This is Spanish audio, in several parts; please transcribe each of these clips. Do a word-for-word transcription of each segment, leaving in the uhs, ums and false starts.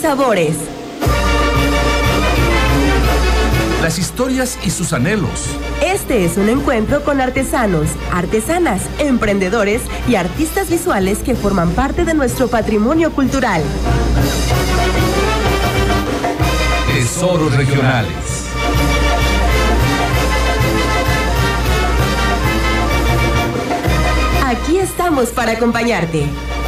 sabores. Las historias y sus anhelos. Este es un encuentro con artesanos, artesanas, emprendedores y artistas visuales que forman parte de nuestro patrimonio cultural. Tesoros regionales. Aquí estamos para acompañarte.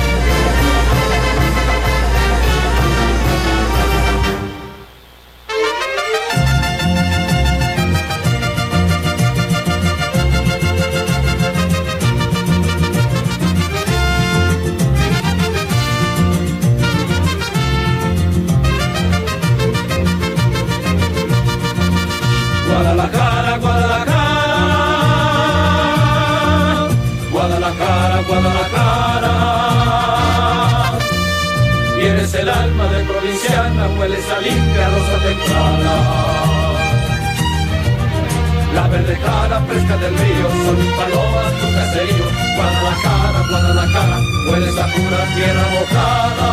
Guadalajara, Guadalajara, Guadalajara, Guadalajara. Tienes el alma de provinciana, hueles a limpia rosa temprana. La verde cara fresca del río, son palomas tu caserío. Guadalajara, Guadalajara, hueles a pura tierra mojada.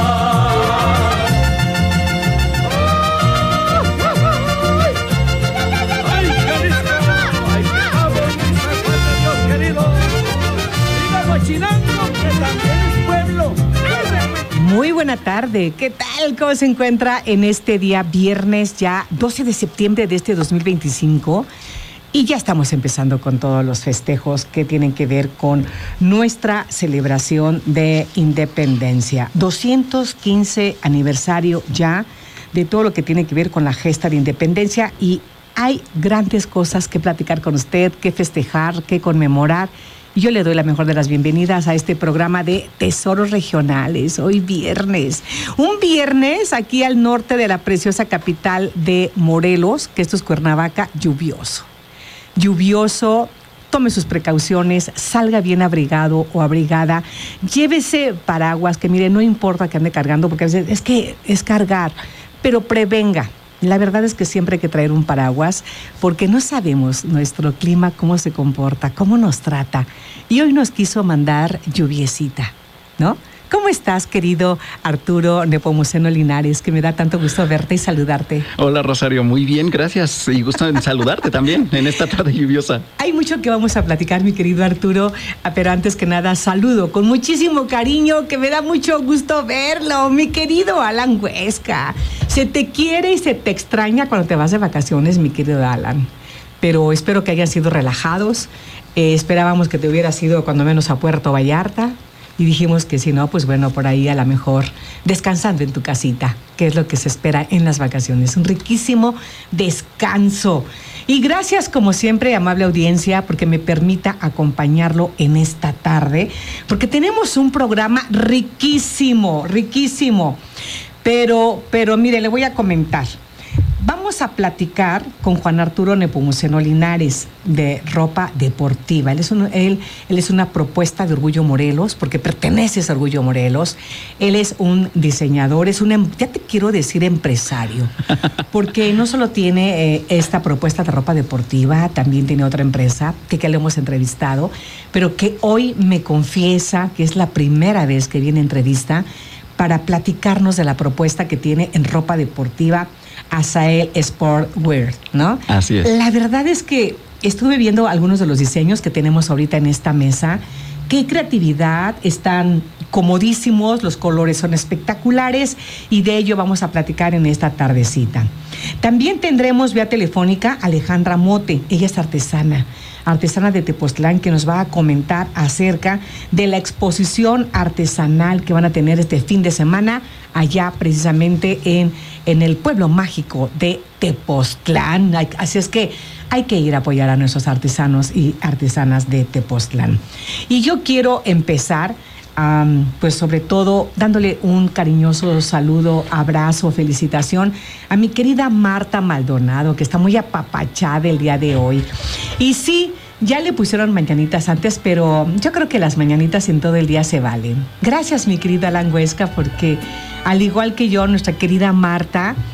Muy buena tarde, ¿qué tal? ¿Cómo se encuentra en este día viernes ya doce de septiembre de este dos mil veinticinco? Y ya estamos empezando con todos los festejos que tienen que ver con nuestra celebración de independencia. doscientos quince aniversario ya de todo lo que tiene que ver con la gesta de independencia y hay grandes cosas que platicar con usted, que festejar, que conmemorar. Y yo le doy la mejor de las bienvenidas a este programa de Tesoros Regionales, hoy viernes. Un viernes aquí al norte de la preciosa capital de Morelos, que esto es Cuernavaca, lluvioso. Lluvioso, tome sus precauciones, salga bien abrigado o abrigada, llévese paraguas, que mire, no importa que ande cargando, porque a veces es que es cargar, pero prevenga. La verdad es que siempre hay que traer un paraguas porque no sabemos nuestro clima, cómo se comporta, cómo nos trata. Y hoy nos quiso mandar lluviecita, ¿no? ¿Cómo estás, querido Arturo Nepomuceno Linares? Que me da tanto gusto verte y saludarte. Hola, Rosario. Muy bien, gracias. Y gusto en saludarte también en esta tarde lluviosa. Hay mucho que vamos a platicar, mi querido Arturo, pero antes que nada saludo con muchísimo cariño, que me da mucho gusto verlo, mi querido Alan Huesca. Se te quiere y se te extraña cuando te vas de vacaciones, mi querido Alan. Pero espero que hayan sido relajados. Eh, esperábamos que te hubieras ido cuando menos a Puerto Vallarta. Y dijimos que si no, pues bueno, por ahí a lo mejor descansando en tu casita, que es lo que se espera en las vacaciones. Un riquísimo descanso. Y gracias, como siempre, amable audiencia, porque me permita acompañarlo en esta tarde, porque tenemos un programa riquísimo, riquísimo. Pero, pero mire, le voy a comentar. Vamos a platicar con Juan Arturo Nepomuceno Linares de Ropa Deportiva. Él es, un, él, él es una propuesta de Orgullo Morelos, porque pertenece a Orgullo Morelos. Él es un diseñador, es un, ya te quiero decir empresario, porque no solo tiene eh, esta propuesta de ropa deportiva, también tiene otra empresa que, que le hemos entrevistado, pero que hoy me confiesa que es la primera vez que viene a entrevista para platicarnos de la propuesta que tiene en ropa deportiva Azael Sportwear, ¿no? Así es. La verdad es que estuve viendo algunos de los diseños que tenemos ahorita en esta mesa. Qué creatividad, están comodísimos, los colores son espectaculares y de ello vamos a platicar en esta tardecita. También tendremos vía telefónica a Alejandra Mote, ella es artesana, artesana de Tepoztlán, que nos va a comentar acerca de la exposición artesanal que van a tener este fin de semana allá precisamente en, en el pueblo mágico de Tepoztlán. Así es que hay que ir a apoyar a nuestros artesanos y artesanas de Tepoztlán. Y yo quiero empezar, um, pues sobre todo, dándole un cariñoso saludo, abrazo, felicitación a mi querida Marta Maldonado, que está muy apapachada el día de hoy. Y sí, ya le pusieron mañanitas antes, pero yo creo que las mañanitas en todo el día se valen. Gracias, mi querida Alan Huesca, porque al igual que yo, nuestra querida Marta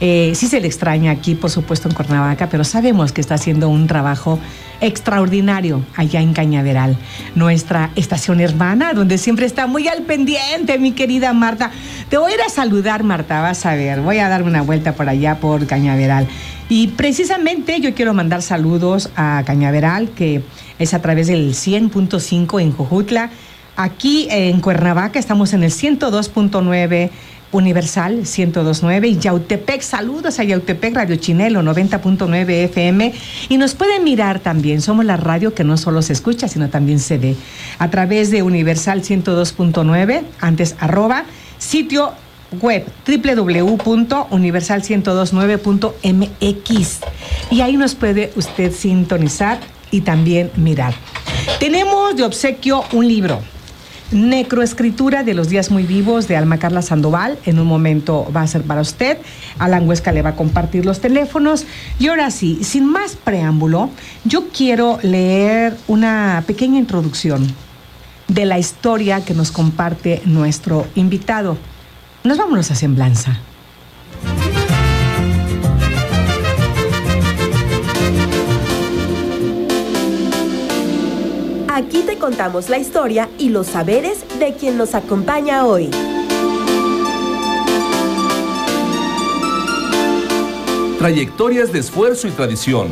Eh, sí se le extraña aquí, por supuesto, en Cuernavaca, pero sabemos que está haciendo un trabajo extraordinario allá en Cañaveral, nuestra estación hermana, donde siempre está muy al pendiente, mi querida Marta. Te voy a ir a saludar, Marta, vas a ver, voy a darme una vuelta por allá, por Cañaveral. Y precisamente yo quiero mandar saludos a Cañaveral, que es a través del cien punto cinco en Jojutla. Aquí en Cuernavaca estamos en el ciento dos punto nueve Universal ciento dos punto nueve y Yautepec, saludos a Yautepec, Radio Chinelo noventa punto nueve F M, y nos pueden mirar también, somos la radio que no solo se escucha sino también se ve a través de Universal ciento dos punto nueve, antes arroba, sitio web doble u doble u doble u punto universal ciento dos punto nueve punto m x, y ahí nos puede usted sintonizar y también mirar. Tenemos de obsequio un libro, Necroescritura de los días muy vivos, de Alma Carla Sandoval. En un momento va a ser para usted. Alan Huesca le va a compartir los teléfonos. Y ahora sí, sin más preámbulo, yo quiero leer una pequeña introducción de la historia que nos comparte nuestro invitado. Nos vámonos a Semblanza. Aquí te contamos la historia y los saberes de quien nos acompaña hoy. Trayectorias de esfuerzo y tradición.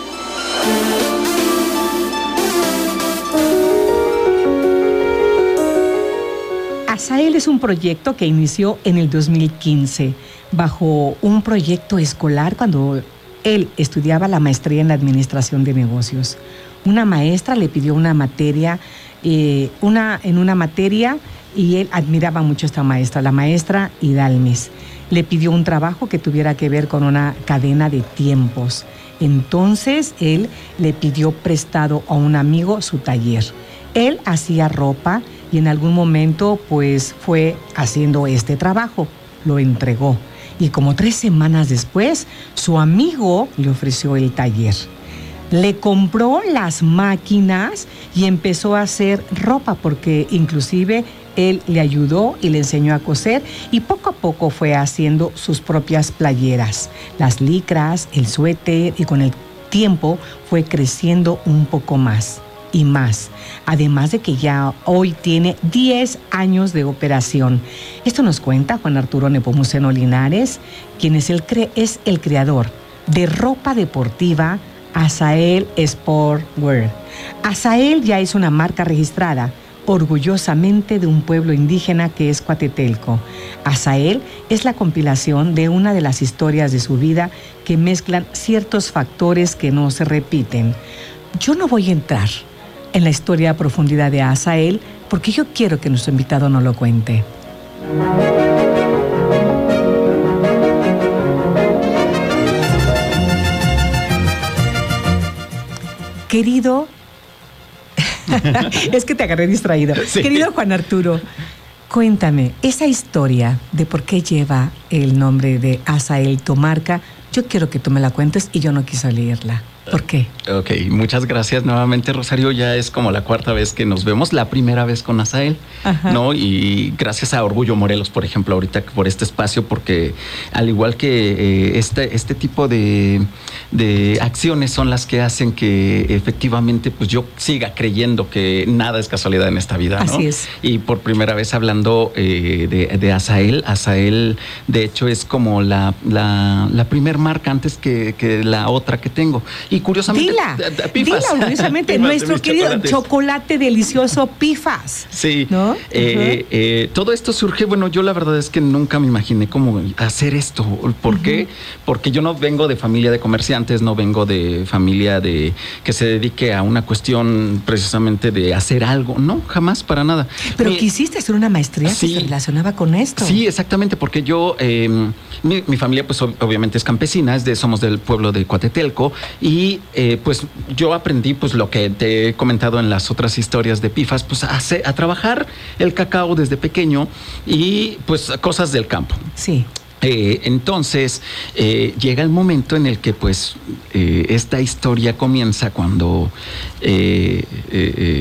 Asael es un proyecto que inició en el dos mil quince bajo un proyecto escolar cuando él estudiaba la maestría en Administración de Negocios. Una maestra le pidió una materia, eh, una, en una materia, y él admiraba mucho a esta maestra, la maestra Hidalmes. Le pidió un trabajo que tuviera que ver con una cadena de tiempos. Entonces él le pidió prestado a un amigo su taller. Él hacía ropa y en algún momento pues fue haciendo este trabajo, lo entregó. Y como tres semanas después, su amigo le ofreció el taller. Le compró las máquinas y empezó a hacer ropa, porque inclusive él le ayudó y le enseñó a coser, y poco a poco fue haciendo sus propias playeras, las licras, el suéter, y con el tiempo fue creciendo un poco más y más. Además de que ya hoy tiene diez años de operación. Esto nos cuenta Juan Arturo Nepomuceno Linares, quien es el, cre- es el creador de ropa deportiva Asael Sportwear. Asael ya es una marca registrada orgullosamente de un pueblo indígena que es Coatetelco. Asael es la compilación de una de las historias de su vida que mezclan ciertos factores que no se repiten. Yo no voy a entrar en la historia a profundidad de Asael porque yo quiero que nuestro invitado nos lo cuente. Querido, es que te agarré distraído. Sí. Querido Juan Arturo, cuéntame, esa historia de por qué lleva el nombre de Asael, tu marca, yo quiero que tú me la cuentes y yo no quise leerla. ¿Por qué? Ok, muchas gracias nuevamente, Rosario. Ya es como la cuarta vez que nos vemos, la primera vez con Asael, ¿no? Y gracias a Orgullo Morelos, por ejemplo, ahorita por este espacio, porque al igual que eh, este, este tipo de, de acciones son las que hacen que efectivamente pues yo siga creyendo que nada es casualidad en esta vida, ¿no? Así es. Y por primera vez hablando eh, de, de Asael, Asael de hecho es como la, la, la primer marca antes que, que la otra que tengo. Y curiosamente, dila, Pifas. dila orgullosamente, Pifas, nuestro querido chocolates. chocolate delicioso Pifas. Sí, ¿no? eh, uh-huh. eh, todo esto surge, bueno, yo la verdad es que nunca me imaginé cómo hacer esto. ¿Por uh-huh. qué? Porque yo no vengo de familia de comerciantes, no vengo de familia de que se dedique a una cuestión precisamente de hacer algo, no, jamás, para nada. Pero mi, quisiste hacer una maestría sí, que se relacionaba con esto. Sí, exactamente, porque yo, eh, mi, mi familia pues obviamente es campesina, es de, somos del pueblo de Coatetelco, y Y eh, pues yo aprendí pues lo que te he comentado en las otras historias de Pifas, pues a, hacer, a trabajar el cacao desde pequeño y pues cosas del campo. Sí. Eh, entonces eh, llega el momento en el que pues eh, esta historia comienza cuando eh, eh,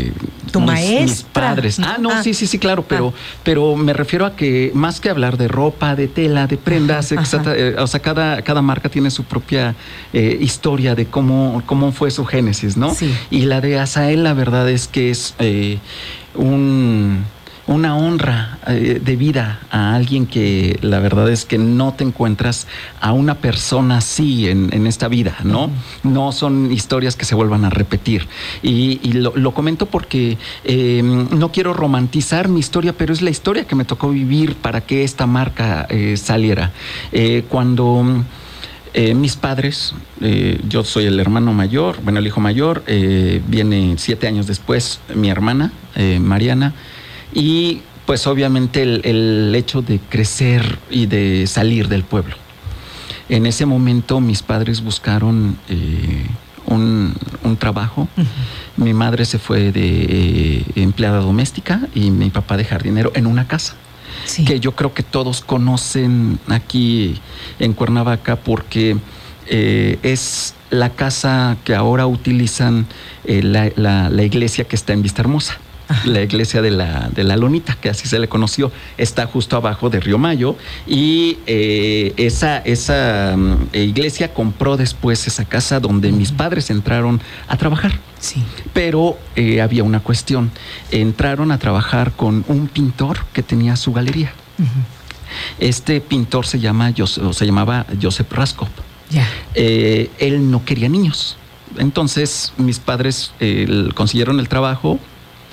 tu mis, maestra. Mis padres. Ah, no, ah. sí, sí, sí, claro, pero, ah. pero me refiero a que más que hablar de ropa, de tela, de prendas, Ajá, etcétera, eh, o sea, cada, cada marca tiene su propia eh, historia de cómo, cómo fue su génesis, ¿no? Sí. Y la de Asael, la verdad es que es eh, un... una honra eh, de vida a alguien que la verdad es que no te encuentras a una persona así en, en esta vida, ¿no? Uh-huh. No son historias que se vuelvan a repetir. Y, y lo, lo comento porque eh, no quiero romantizar mi historia, pero es la historia que me tocó vivir para que esta marca eh, saliera. Eh, cuando... Eh, mis padres, eh, yo soy el hermano mayor, bueno, el hijo mayor, eh, viene siete años después mi hermana, eh, Mariana, y pues obviamente el, el hecho de crecer y de salir del pueblo. En ese momento mis padres buscaron eh, un, un trabajo. Uh-huh. Mi madre se fue de eh, empleada doméstica y mi papá de jardinero en una casa. Sí. Que yo creo que todos conocen aquí en Cuernavaca porque eh, es la casa que ahora utilizan eh, la, la, la iglesia que está en Vista Hermosa. Ajá. La iglesia de la, de la Lonita, que así se le conoció, está justo abajo de Río Mayo y eh, esa, esa um, iglesia compró después esa casa donde uh-huh. mis padres entraron a trabajar. Sí. Pero eh, había una cuestión. Entraron a trabajar con un pintor que tenía su galería. Uh-huh. Este pintor se llama o se llamaba Joseph Raskop. Yeah. Eh, él no quería niños. Entonces mis padres eh, consiguieron el trabajo.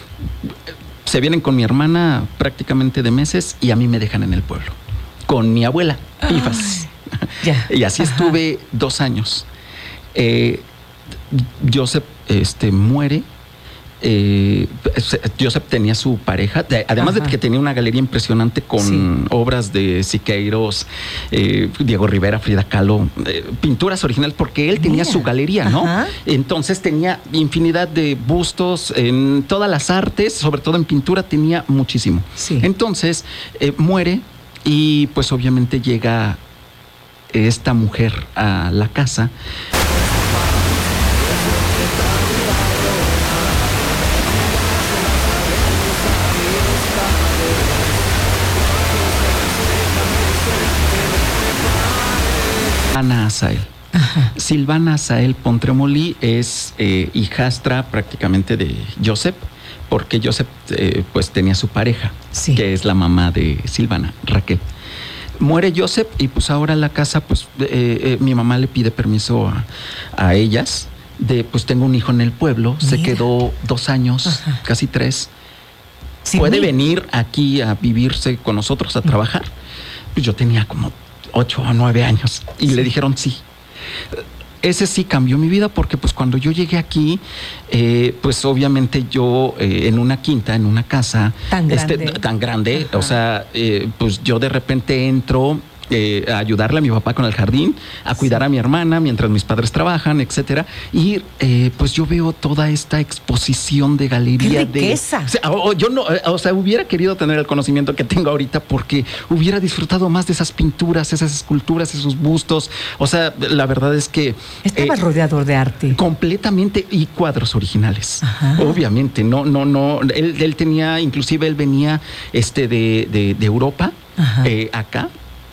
Se vienen con mi hermana prácticamente de meses y a mí me dejan en el pueblo con mi abuela, Pifas. Yeah. Y así Ajá. estuve dos años. Eh, Joseph este, muere. Eh, Joseph tenía su pareja, además Ajá. de que tenía una galería impresionante con sí. obras de Siqueiros, eh, Diego Rivera, Frida Kahlo, eh, pinturas originales, porque él tenía Mira. su galería, ¿no? Ajá. Entonces tenía infinidad de bustos en todas las artes, sobre todo en pintura tenía muchísimo. Sí. Entonces eh, muere y pues obviamente llega esta mujer a la casa. Silvana Asael. Ajá. Silvana Asael Pontremolí es eh, hijastra prácticamente de Joseph, porque Joseph eh, pues tenía su pareja, sí. que es la mamá de Silvana, Raquel. Muere Joseph y pues ahora la casa, pues eh, eh, mi mamá le pide permiso a, a ellas de pues tengo un hijo en el pueblo, Mira. se quedó dos años, Ajá. casi tres. Sí, ¿Puede mira. venir aquí a vivirse con nosotros a trabajar? Pues yo tenía como ocho o nueve años y sí. le dijeron sí. Ese sí cambió mi vida porque pues cuando yo llegué aquí, eh, pues obviamente yo eh, en una quinta, en una casa tan grande, este, tan grande o sea, eh, pues yo de repente entro eh, a ayudarle a mi papá con el jardín, a cuidar sí. a mi hermana mientras mis padres trabajan, etcétera. Y eh, pues yo veo toda esta exposición de galería. ¡Qué riqueza! De, o sea, o, yo no, o sea, hubiera querido tener el conocimiento que tengo ahorita porque hubiera disfrutado más de esas pinturas, esas esculturas, esos bustos. O sea, la verdad es que estabas eh, rodeado de arte. Completamente, y cuadros originales. Ajá. Obviamente, no, no, no. Él, él tenía, inclusive él venía este de, de, de Europa, eh, acá.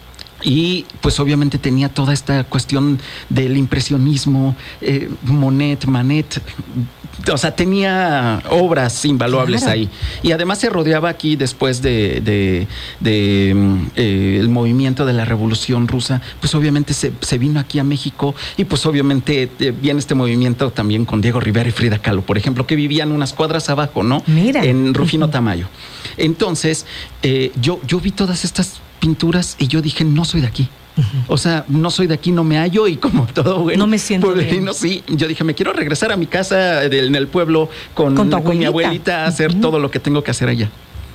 Y pues obviamente tenía toda esta cuestión del impresionismo, eh, Monet, Manet, o sea, tenía obras invaluables claro. ahí. Y además se rodeaba aquí después de, de, de eh, el movimiento de la Revolución Rusa, pues obviamente se, se vino aquí a México y pues obviamente eh, viene este movimiento también con Diego Rivera y Frida Kahlo, por ejemplo, que vivían unas cuadras abajo, ¿no? Mira. En Rufino Tamayo. Entonces, eh, yo, yo vi todas estas pinturas y yo dije, no soy de aquí. Uh-huh. O sea, no soy de aquí, no me hallo y como todo bueno. No me siento bien. No, sí, yo dije, me quiero regresar a mi casa de, en el pueblo con, con, con mi abuelita a hacer uh-huh. todo lo que tengo que hacer allá.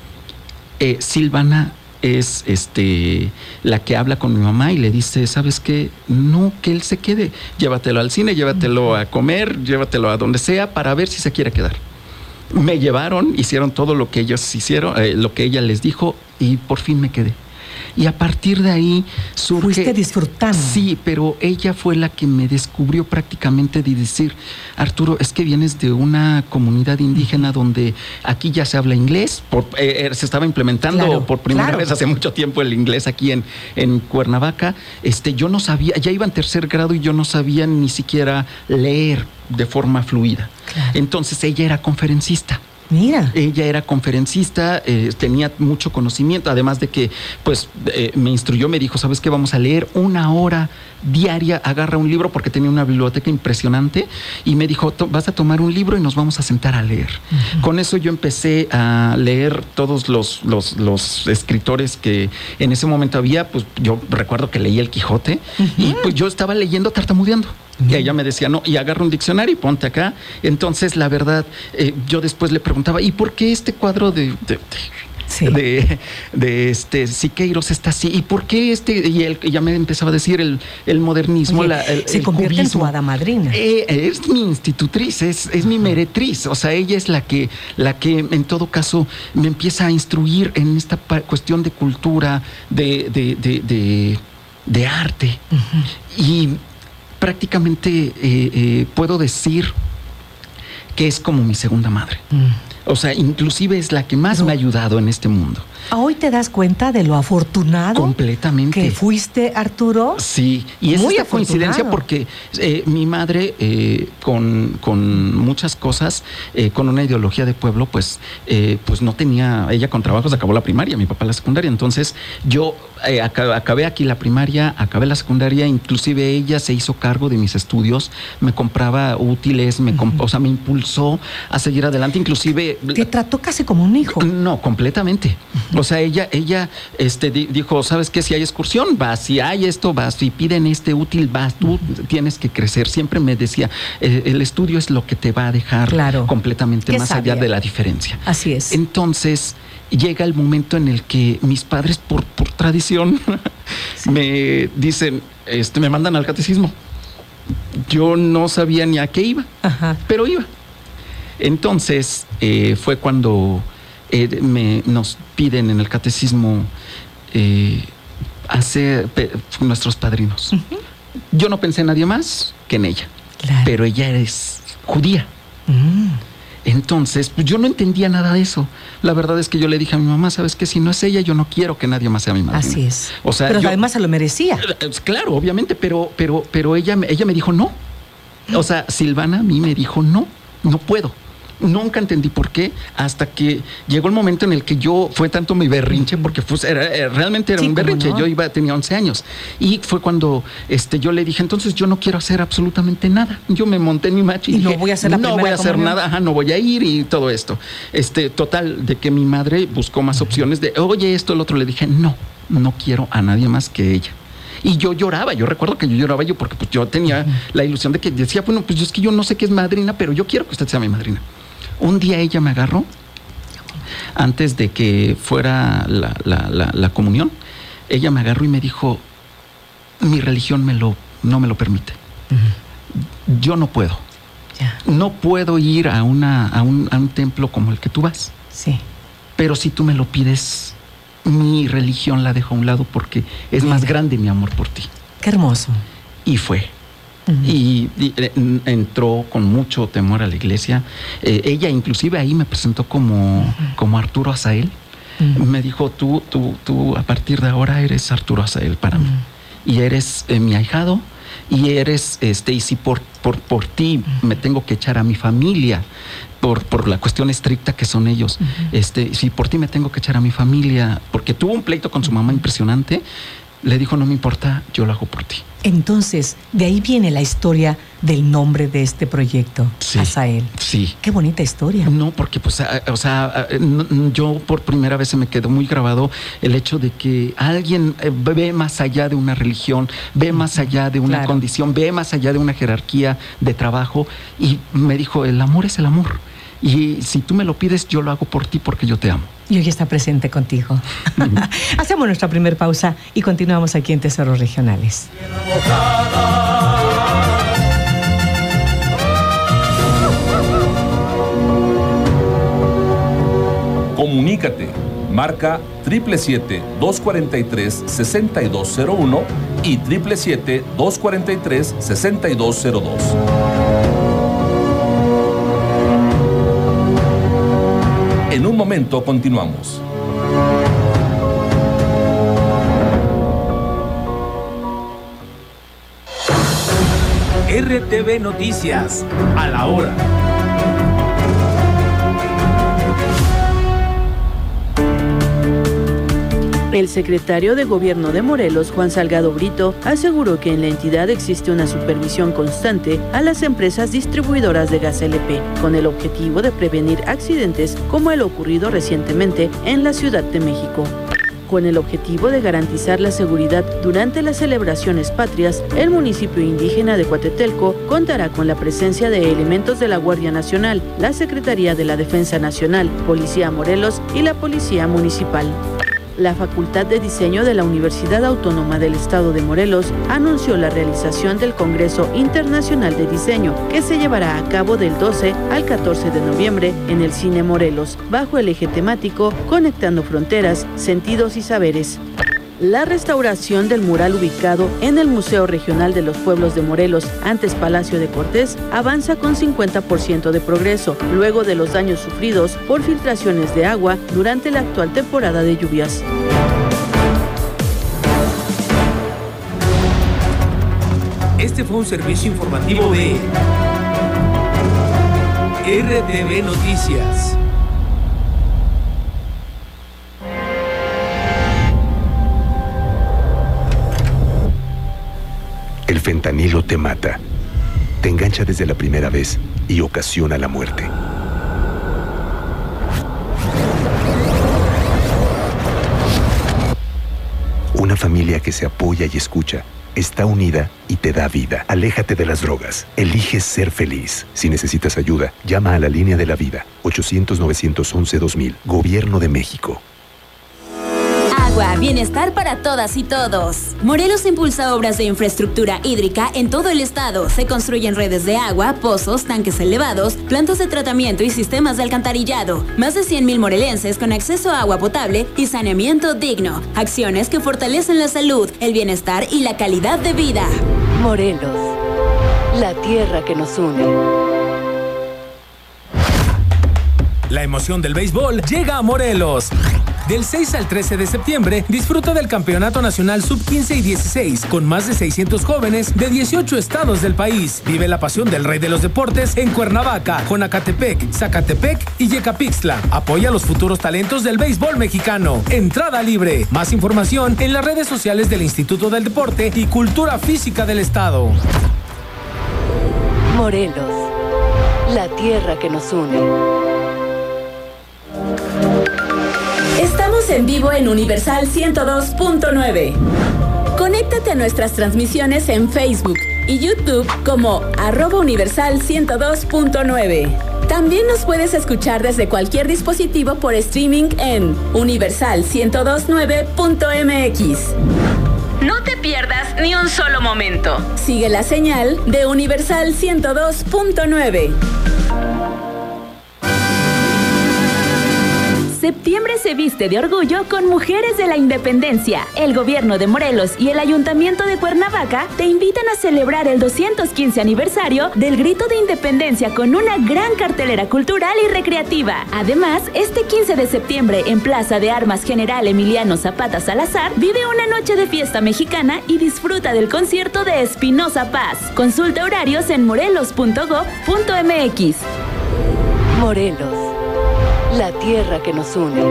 Eh, Silvana es este la que habla con mi mamá y le dice, ¿sabes qué? No, que él se quede. Llévatelo al cine, llévatelo uh-huh. a comer, llévatelo a donde sea para ver si se quiere quedar. Me llevaron, hicieron todo lo que ellos hicieron, eh, lo que ella les dijo y por fin me quedé. Y a partir de ahí surge... Fuiste disfrutando. Sí, pero ella fue la que me descubrió prácticamente de decir, Arturo, es que vienes de una comunidad indígena donde aquí ya se habla inglés, por, eh, se estaba implementando claro, por primera claro. vez hace mucho tiempo el inglés aquí en, en Cuernavaca. Este, yo no sabía, ya iba en tercer grado y yo no sabía ni siquiera leer de forma fluida. Claro. Entonces ella era conferencista. Mira. Ella era conferencista, eh, tenía mucho conocimiento, además de que pues eh, me instruyó, me dijo, ¿sabes qué? Vamos a leer una hora diaria, agarra un libro, porque tenía una biblioteca impresionante, y me dijo, vas a tomar un libro y nos vamos a sentar a leer. Uh-huh. Con eso yo empecé a leer todos los, los, los escritores que en ese momento había, pues yo recuerdo que leí El Quijote, uh-huh. y pues yo estaba leyendo tartamudeando. Y ella me decía, no, y agarra un diccionario y ponte acá. Entonces, la verdad, eh, yo después le preguntaba, ¿y por qué este cuadro de, de, de, sí. de, de este Siqueiros está así? ¿Y por qué este? Y él, ella me empezaba a decir el, el modernismo. Oye, la, el, se el convierte cubismo. en tu hada madrina. Eh, es mi institutriz, es, es mi meretriz. O sea, ella es la que, la que en todo caso me empieza a instruir en esta cuestión de cultura, de, de, de, de, de arte. Uh-huh. Y prácticamente eh, eh, puedo decir que es como mi segunda madre. Mm. O sea, inclusive es la que más Pero, me ha ayudado en este mundo. ¿Hoy te das cuenta de lo afortunado completamente que fuiste, Arturo? Sí, y es esta coincidencia porque eh, mi madre, eh, con, con muchas cosas, eh, con una ideología de pueblo, pues, eh, pues no tenía, ella con trabajos acabó la primaria, mi papá la secundaria. Entonces yo eh, acabé, acabé aquí la primaria, acabé la secundaria, inclusive ella se hizo cargo de mis estudios, me compraba útiles, me comp- uh-huh. o sea, me impulsó a seguir adelante, inclusive... Te trató casi como un hijo. No, completamente. Uh-huh. O sea, ella, ella este, di, dijo, ¿sabes qué? Si hay excursión, vas. Si hay esto, vas. Si piden este útil, vas. Tú uh-huh. tienes que crecer. Siempre me decía, eh, el estudio es lo que te va a dejar claro. completamente más sabia. allá de la diferencia. Así es. Entonces, llega el momento en el que mis padres, por, por tradición, sí. me dicen, este, me mandan al catecismo. Yo no sabía ni a qué iba, Ajá. pero iba. Entonces, eh, fue cuando eh, me, nos piden en el catecismo eh, hacer pe, nuestros padrinos. Uh-huh. Yo no pensé en nadie más que en ella, claro. pero ella es judía. Uh-huh. Entonces, pues yo no entendía nada de eso. La verdad es que yo le dije a mi mamá, ¿sabes qué? Si no es ella, yo no quiero que nadie más sea mi madrina. Así es. O sea, pero yo, además se lo merecía. Claro, obviamente, pero, pero, pero ella, ella me dijo no. O sea, Silvana a mí me dijo no, no puedo. Nunca entendí por qué, hasta que llegó el momento en el que yo, fue tanto mi berrinche, porque fue, era, realmente era sí, un berrinche, no. yo iba, tenía once años, y fue cuando este, yo le dije, entonces yo no quiero hacer absolutamente nada. Yo me monté en mi macho y, y dije, no voy a hacer, la no voy a hacer nada, ajá, no voy a ir y todo esto. Este, total, de que mi madre buscó más opciones de, oye, esto, el otro, le dije, no, no quiero a nadie más que ella. Y yo lloraba, yo recuerdo que yo lloraba yo porque pues, yo tenía uh-huh. la ilusión de que decía, bueno, pues yo es que yo no sé qué es madrina, pero yo quiero que usted sea mi madrina. Un día ella me agarró, antes de que fuera la, la, la, la comunión, ella me agarró y me dijo, mi religión me lo, no me lo permite. Uh-huh. Yo no puedo. Yeah. No puedo ir a, una, a, un, a un templo como el que tú vas. Sí. Pero si tú me lo pides, mi religión la dejo a un lado porque es Mira. más grande mi amor por ti. Qué hermoso. Y fue. Uh-huh. Y, y eh, entró con mucho temor a la iglesia. Eh, ella inclusive ahí me presentó como, uh-huh. como Arturo Azael. Uh-huh. Me dijo, tú, tú, tú a partir de ahora eres Arturo Azael para uh-huh. mí. Y eres eh, mi ahijado. Y eres, este, y si por, por, por ti uh-huh. me tengo que echar a mi familia, por, por la cuestión estricta que son ellos, uh-huh. este, si por ti me tengo que echar a mi familia, porque tuvo un pleito con su mamá impresionante, le dijo, no me importa, yo lo hago por ti. Entonces, de ahí viene la historia del nombre de este proyecto, sí, Azael. Sí. Qué bonita historia. No, porque pues, o sea, yo por primera vez se me quedó muy grabado el hecho de que alguien ve más allá de una religión, ve más allá de una claro. condición, ve más allá de una jerarquía de trabajo, y me dijo, el amor es el amor. Y si tú me lo pides, yo lo hago por ti porque yo te amo. Y hoy está presente contigo. Uh-huh. Hacemos nuestra primera pausa y continuamos aquí en Tesoros Regionales. Comunícate Marca siete siete siete, dos cuatro tres, seis dos cero uno y siete siete siete, dos cuatro tres, seis dos cero dos. En un momento continuamos. R T V Noticias, a la hora. El secretario de Gobierno de Morelos, Juan Salgado Brito, aseguró que en la entidad existe una supervisión constante a las empresas distribuidoras de gas L P, con el objetivo de prevenir accidentes como el ocurrido recientemente en la Ciudad de México. Con el objetivo de garantizar la seguridad durante las celebraciones patrias, el municipio indígena de Coatetelco contará con la presencia de elementos de la Guardia Nacional, la Secretaría de la Defensa Nacional, Policía Morelos y la Policía Municipal. La Facultad de Diseño de la Universidad Autónoma del Estado de Morelos anunció la realización del Congreso Internacional de Diseño, que se llevará a cabo del doce al catorce de noviembre en el Cine Morelos, bajo el eje temático Conectando Fronteras, Sentidos y Saberes. La restauración del mural ubicado en el Museo Regional de los Pueblos de Morelos, antes Palacio de Cortés, avanza con cincuenta por ciento de progreso, luego de los daños sufridos por filtraciones de agua durante la actual temporada de lluvias. Este fue un servicio informativo de R T V Noticias. El fentanilo te mata, te engancha desde la primera vez y ocasiona la muerte. Una familia que se apoya y escucha, está unida y te da vida. Aléjate de las drogas. Elige ser feliz. Si necesitas ayuda, llama a la línea de la vida. ochocientos, novecientos once, dos mil. Gobierno de México. Agua, bienestar para todas y todos. Morelos impulsa obras de infraestructura hídrica en todo el estado. Se construyen redes de agua, pozos, tanques elevados, plantas de tratamiento y sistemas de alcantarillado. Más de cien mil morelenses con acceso a agua potable y saneamiento digno. Acciones que fortalecen la salud, el bienestar y la calidad de vida. Morelos, la tierra que nos une. La emoción del béisbol llega a Morelos. Del seis al trece de septiembre, disfruta del Campeonato Nacional sub quince y dieciséis con más de seiscientos jóvenes de dieciocho estados del país. Vive la pasión del rey de los deportes en Cuernavaca, Jonacatepec, Zacatepec y Yecapixtla. Apoya a los futuros talentos del béisbol mexicano. Entrada libre. Más información en las redes sociales del Instituto del Deporte y Cultura Física del Estado. Morelos, la tierra que nos une. Estamos en vivo en Universal ciento dos punto nueve. Conéctate a nuestras transmisiones en Facebook y YouTube como arroba Universal ciento dos punto nueve. También nos puedes escuchar desde cualquier dispositivo por streaming en universal ciento dos punto nueve punto m x. No te pierdas ni un solo momento. Sigue la señal de Universal ciento dos punto nueve. Septiembre se viste de orgullo con Mujeres de la Independencia. El gobierno de Morelos y el Ayuntamiento de Cuernavaca te invitan a celebrar el doscientos quince aniversario del Grito de Independencia con una gran cartelera cultural y recreativa. Además, este quince de septiembre en Plaza de Armas General Emiliano Zapata Salazar, vive una noche de fiesta mexicana y disfruta del concierto de Espinosa Paz. Consulta horarios en morelos punto gob punto m x. Morelos, la tierra que nos une.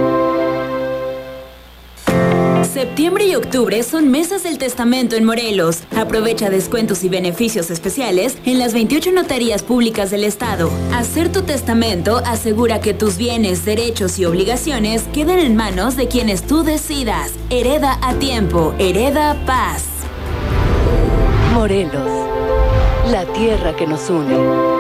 Septiembre y octubre son meses del testamento en Morelos. Aprovecha descuentos y beneficios especiales en las veintiocho notarías públicas del estado. Hacer tu testamento asegura que tus bienes, derechos y obligaciones queden en manos de quienes tú decidas. Hereda a tiempo. Hereda paz. Morelos, la tierra que nos une.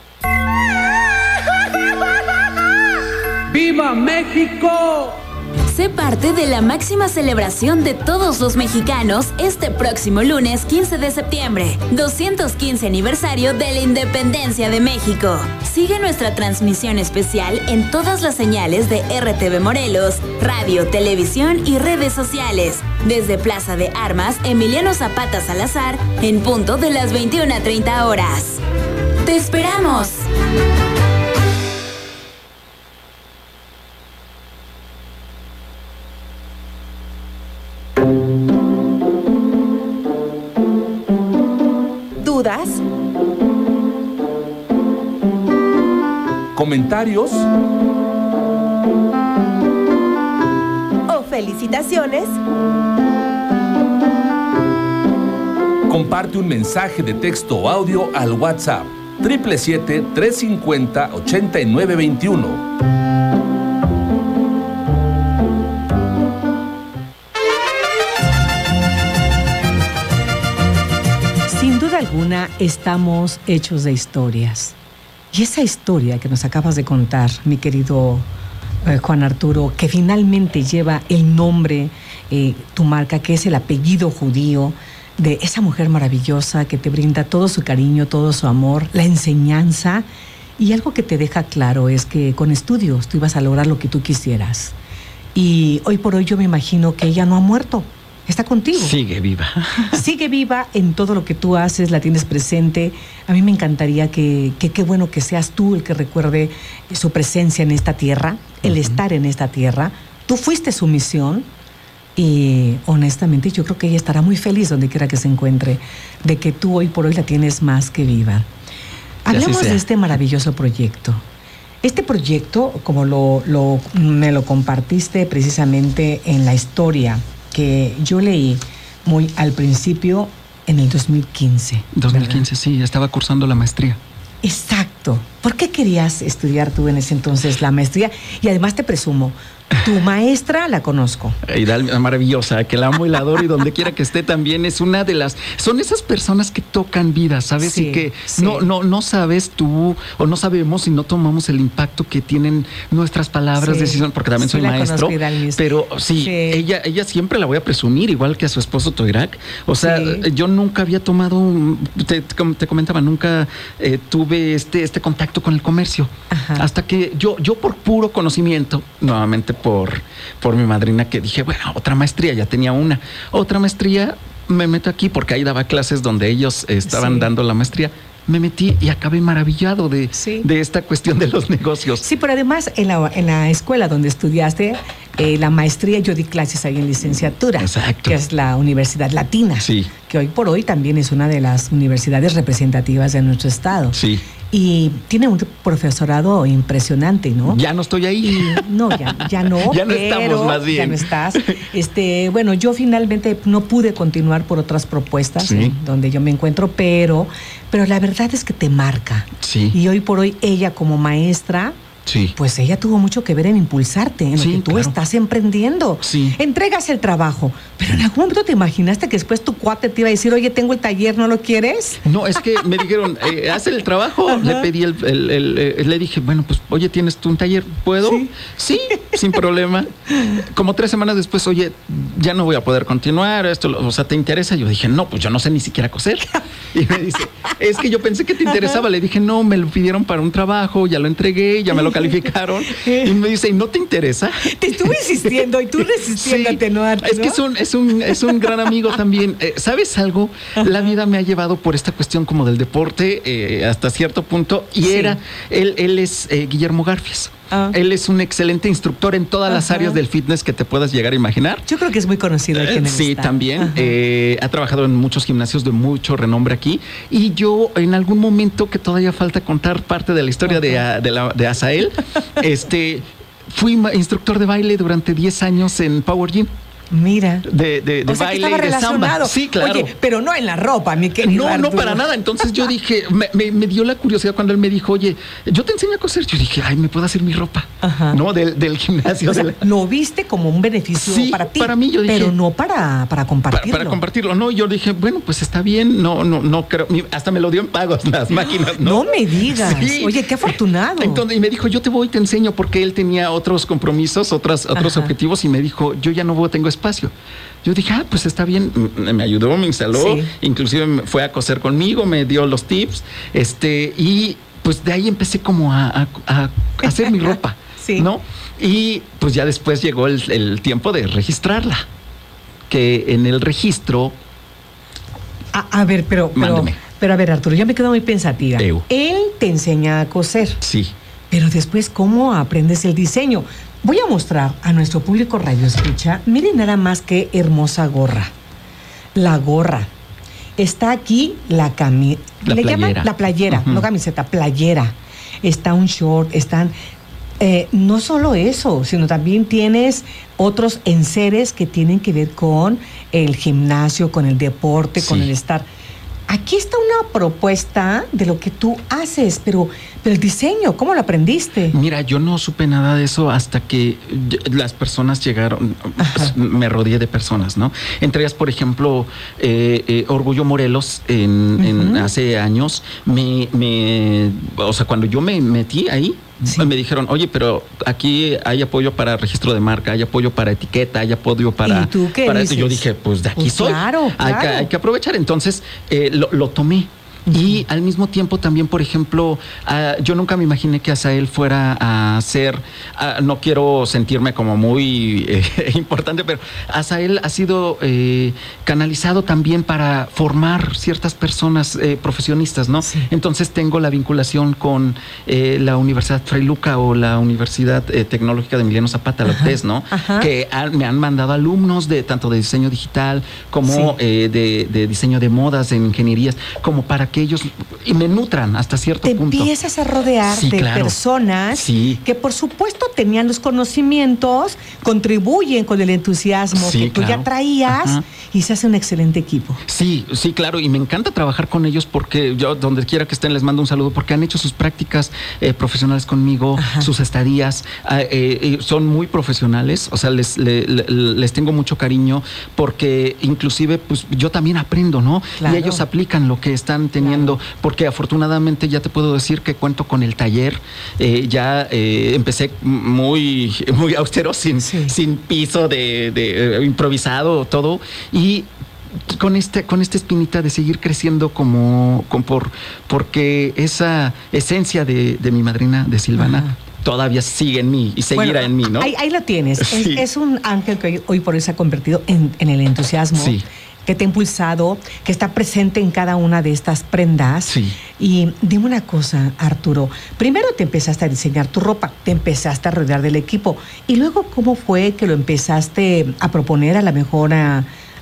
¡Viva México! Sé parte de la máxima celebración de todos los mexicanos este próximo lunes quince de septiembre, doscientos quince aniversario de la Independencia de México. Sigue nuestra transmisión especial en todas las señales de R T V Morelos, radio, televisión y redes sociales. Desde Plaza de Armas, Emiliano Zapata Salazar, en punto de las veintiuna treinta horas. ¡Te esperamos! ¿Dudas? ¿Comentarios? ¿O felicitaciones? Comparte un mensaje de texto o audio al WhatsApp siete siete siete, tres cinco cero, ocho nueve dos uno. Sin duda alguna, estamos hechos de historias. Y esa historia que nos acabas de contar, mi querido eh, Juan Arturo, que finalmente lleva el nombre, eh, tu marca, que es el apellido judío, de esa mujer maravillosa que te brinda todo su cariño, todo su amor, la enseñanza. Y algo que te deja claro es que con estudios tú ibas a lograr lo que tú quisieras. Y hoy por hoy yo me imagino que ella no ha muerto. Está contigo. Sigue viva. Sigue viva en todo lo que tú haces, la tienes presente. A mí me encantaría que, que qué bueno que seas tú el que recuerde su presencia en esta tierra, el uh-huh. estar en esta tierra. Tú fuiste su misión y honestamente yo creo que ella estará muy feliz donde quiera que se encuentre, de que tú hoy por hoy la tienes más que viva. Hablemos de este maravilloso proyecto. Este proyecto, como lo, lo, me lo compartiste precisamente en la historia que yo leí muy al principio en el dos mil quince. dos mil quince, ¿verdad? Sí, estaba cursando la maestría. Exacto. ¿Por qué querías estudiar tú en ese entonces la maestría? Y además te presumo, tu maestra la conozco. Hidalgo, maravillosa, que la amo y la adoro y donde quiera que esté también es una de las... Son esas personas que tocan vidas, ¿sabes? Sí, y que sí. no, no, no sabes tú o no sabemos si no tomamos el impacto que tienen nuestras palabras, sí. decisión, porque también sí, soy maestro. Conozco, pero sí, sí, ella ella siempre la voy a presumir, igual que a su esposo Toirac. O sea, sí. yo nunca había tomado, te, te comentaba, nunca eh, tuve este, este contacto con el comercio. Ajá. Hasta que yo, yo por puro conocimiento, nuevamente por, por mi madrina, que dije, bueno, otra maestría, ya tenía una. Otra maestría, me meto aquí porque ahí daba clases donde ellos estaban sí. dando la maestría. Me metí y acabé maravillado de, sí. de esta cuestión de los negocios. Sí, pero además en la, en la escuela donde estudiaste eh, la maestría, yo di clases ahí en licenciatura. Exacto. Que es la Universidad Latina. Sí. Que hoy por hoy también es una de las universidades representativas de nuestro estado. Sí. Y tiene un profesorado impresionante, ¿no? Ya no estoy ahí. Y, no, ya, ya no. ya no pero, estamos, más bien. Ya no estás. Este, bueno, yo finalmente no pude continuar por otras propuestas sí. en donde yo me encuentro, pero, pero la verdad es que te marca. Sí. Y hoy por hoy ella como maestra, sí. pues ella tuvo mucho que ver en impulsarte, en sí, lo que tú claro. estás emprendiendo. Sí. Entregas el trabajo, pero en algún momento te imaginaste que después tu cuate te iba a decir, oye, tengo el taller, ¿no lo quieres? No, es que me dijeron, eh, haz el trabajo. Ajá. Le pedí el, el, el, el, le dije, bueno, pues, oye, ¿tienes tú un taller? ¿Puedo? Sí, sí sin problema. Como tres semanas después, oye, ya no voy a poder continuar, esto, o sea, ¿te interesa? Yo dije, no, pues yo no sé ni siquiera coser. Y me dice, es que yo pensé que te interesaba. Le dije, no, me lo pidieron para un trabajo, ya lo entregué, ya me lo calificaron. Y me dice, ¿y no te interesa? Te estuve insistiendo y tú resistiéndote, sí. ¿no, Arturo? Es que es un, es un, es un gran amigo también. Eh, ¿Sabes algo? Ajá. La vida me ha llevado por esta cuestión como del deporte eh, hasta cierto punto. Y sí. era, él, él es eh, Guillermo Garfias. Ah. Él es un excelente instructor en todas Ajá. las áreas del fitness que te puedas llegar a imaginar. Yo creo que es muy conocido aquí en el Sí, estado. también. Eh, ha trabajado en muchos gimnasios de mucho renombre aquí. Y yo, en algún momento, que todavía falta contar parte de la historia de, de, la, de Asael, este, fui instructor de baile durante diez años en Power Gym. Mira. De, de, de o sea, baile y de samba. Sí, claro. Oye, pero no en la ropa, mi querido No, Arturo. no para nada. Entonces yo dije, me, me, me dio la curiosidad cuando él me dijo, oye, yo te enseño a coser. Yo dije, ay, ¿me puedo hacer mi ropa? Ajá. ¿no? Del, del gimnasio. O sea, de la... lo viste como un beneficio sí, para ti, para mí, yo dije, pero no para, para compartirlo. Para, para compartirlo, no. Yo dije, bueno, pues está bien, no, no, no creo. Hasta me lo dio en pagos las máquinas, ¿no? No me digas. Sí. Oye, qué afortunado. Entonces, y me dijo, yo te voy y te enseño, porque él tenía otros compromisos, otras, otros Ajá. objetivos, y me dijo, yo ya no tengo espacio. Yo dije, ah, pues está bien, me ayudó, me instaló, sí. inclusive fue a coser conmigo, me dio los tips, este, y pues de ahí empecé como a, a, a hacer mi ropa, sí. ¿no? Y pues ya después llegó el, el tiempo de registrarla, que en el registro... A, a ver, pero, pero, pero a ver, Arturo, ya me quedo muy pensativa. Eu. Él te enseña a coser. Sí. Pero después, ¿cómo aprendes el diseño? Voy a mostrar a nuestro público radio escucha, miren nada más qué hermosa gorra. La gorra. Está aquí la camiseta. La ¿Le playera. llaman? La playera, uh-huh. no camiseta, playera. Está un short, están... Eh, no solo eso, sino también tienes otros enseres que tienen que ver con el gimnasio, con el deporte, sí. con el estar... Aquí está una propuesta de lo que tú haces, pero, pero el diseño, ¿cómo lo aprendiste? Mira, yo no supe nada de eso hasta que las personas llegaron, pues, me rodeé de personas, ¿no? Entre ellas, por ejemplo, eh, eh, Orgullo Morelos, en, uh-huh. en hace años, me, me, o sea, cuando yo me metí ahí, sí. me dijeron, oye, pero aquí hay apoyo para registro de marca, hay apoyo para etiqueta, hay apoyo para... ¿Y tú qué para dices? Yo dije, pues de aquí pues soy. Claro, hay, claro. que, hay que aprovechar. Entonces, eh, lo, lo tomé. Uh-huh. Y al mismo tiempo también, por ejemplo, uh, yo nunca me imaginé que Azael fuera a ser, uh, no quiero sentirme como muy eh, importante, pero Azael ha sido eh, canalizado también para formar ciertas personas eh, profesionistas, ¿no? Sí. Entonces tengo la vinculación con eh, la Universidad Fray Luca o la Universidad eh, Tecnológica de Emiliano Zapata, la U T E S, ¿no? Ajá. Que han, me han mandado alumnos de tanto de diseño digital como sí. eh, de, de diseño de modas, de ingenierías, como para que ellos y me nutran hasta cierto te punto. Te empiezas a rodear sí, de claro. personas sí. que por supuesto tenían los conocimientos, contribuyen con el entusiasmo sí, que tú claro. ya traías. Ajá. Y se hace un excelente equipo. Sí, sí, claro, y me encanta trabajar con ellos porque yo donde quiera que estén les mando un saludo porque han hecho sus prácticas eh, profesionales conmigo, Ajá. sus estadías, eh, eh, son muy profesionales, o sea, les, les, les tengo mucho cariño porque inclusive pues yo también aprendo, ¿no? Claro. Y ellos aplican lo que están teniendo, claro. porque afortunadamente ya te puedo decir que cuento con el taller, eh, ya eh, empecé muy, muy austero, sin, sí. sin piso de, de eh, improvisado, todo, y Y con este, con esta espinita de seguir creciendo como, como por, porque esa esencia de, de mi madrina, de Silvana, Ajá. todavía sigue en mí y seguirá bueno, en mí, ¿no? Ahí, ahí lo tienes. Sí. Es, es un ángel que hoy, hoy por hoy se ha convertido en, en el entusiasmo. Sí. Que te ha impulsado, que está presente en cada una de estas prendas. Sí. Y dime una cosa, Arturo. Primero te empezaste a diseñar tu ropa, te empezaste a rodear del equipo. Y luego, ¿cómo fue que lo empezaste a proponer a la mejor a,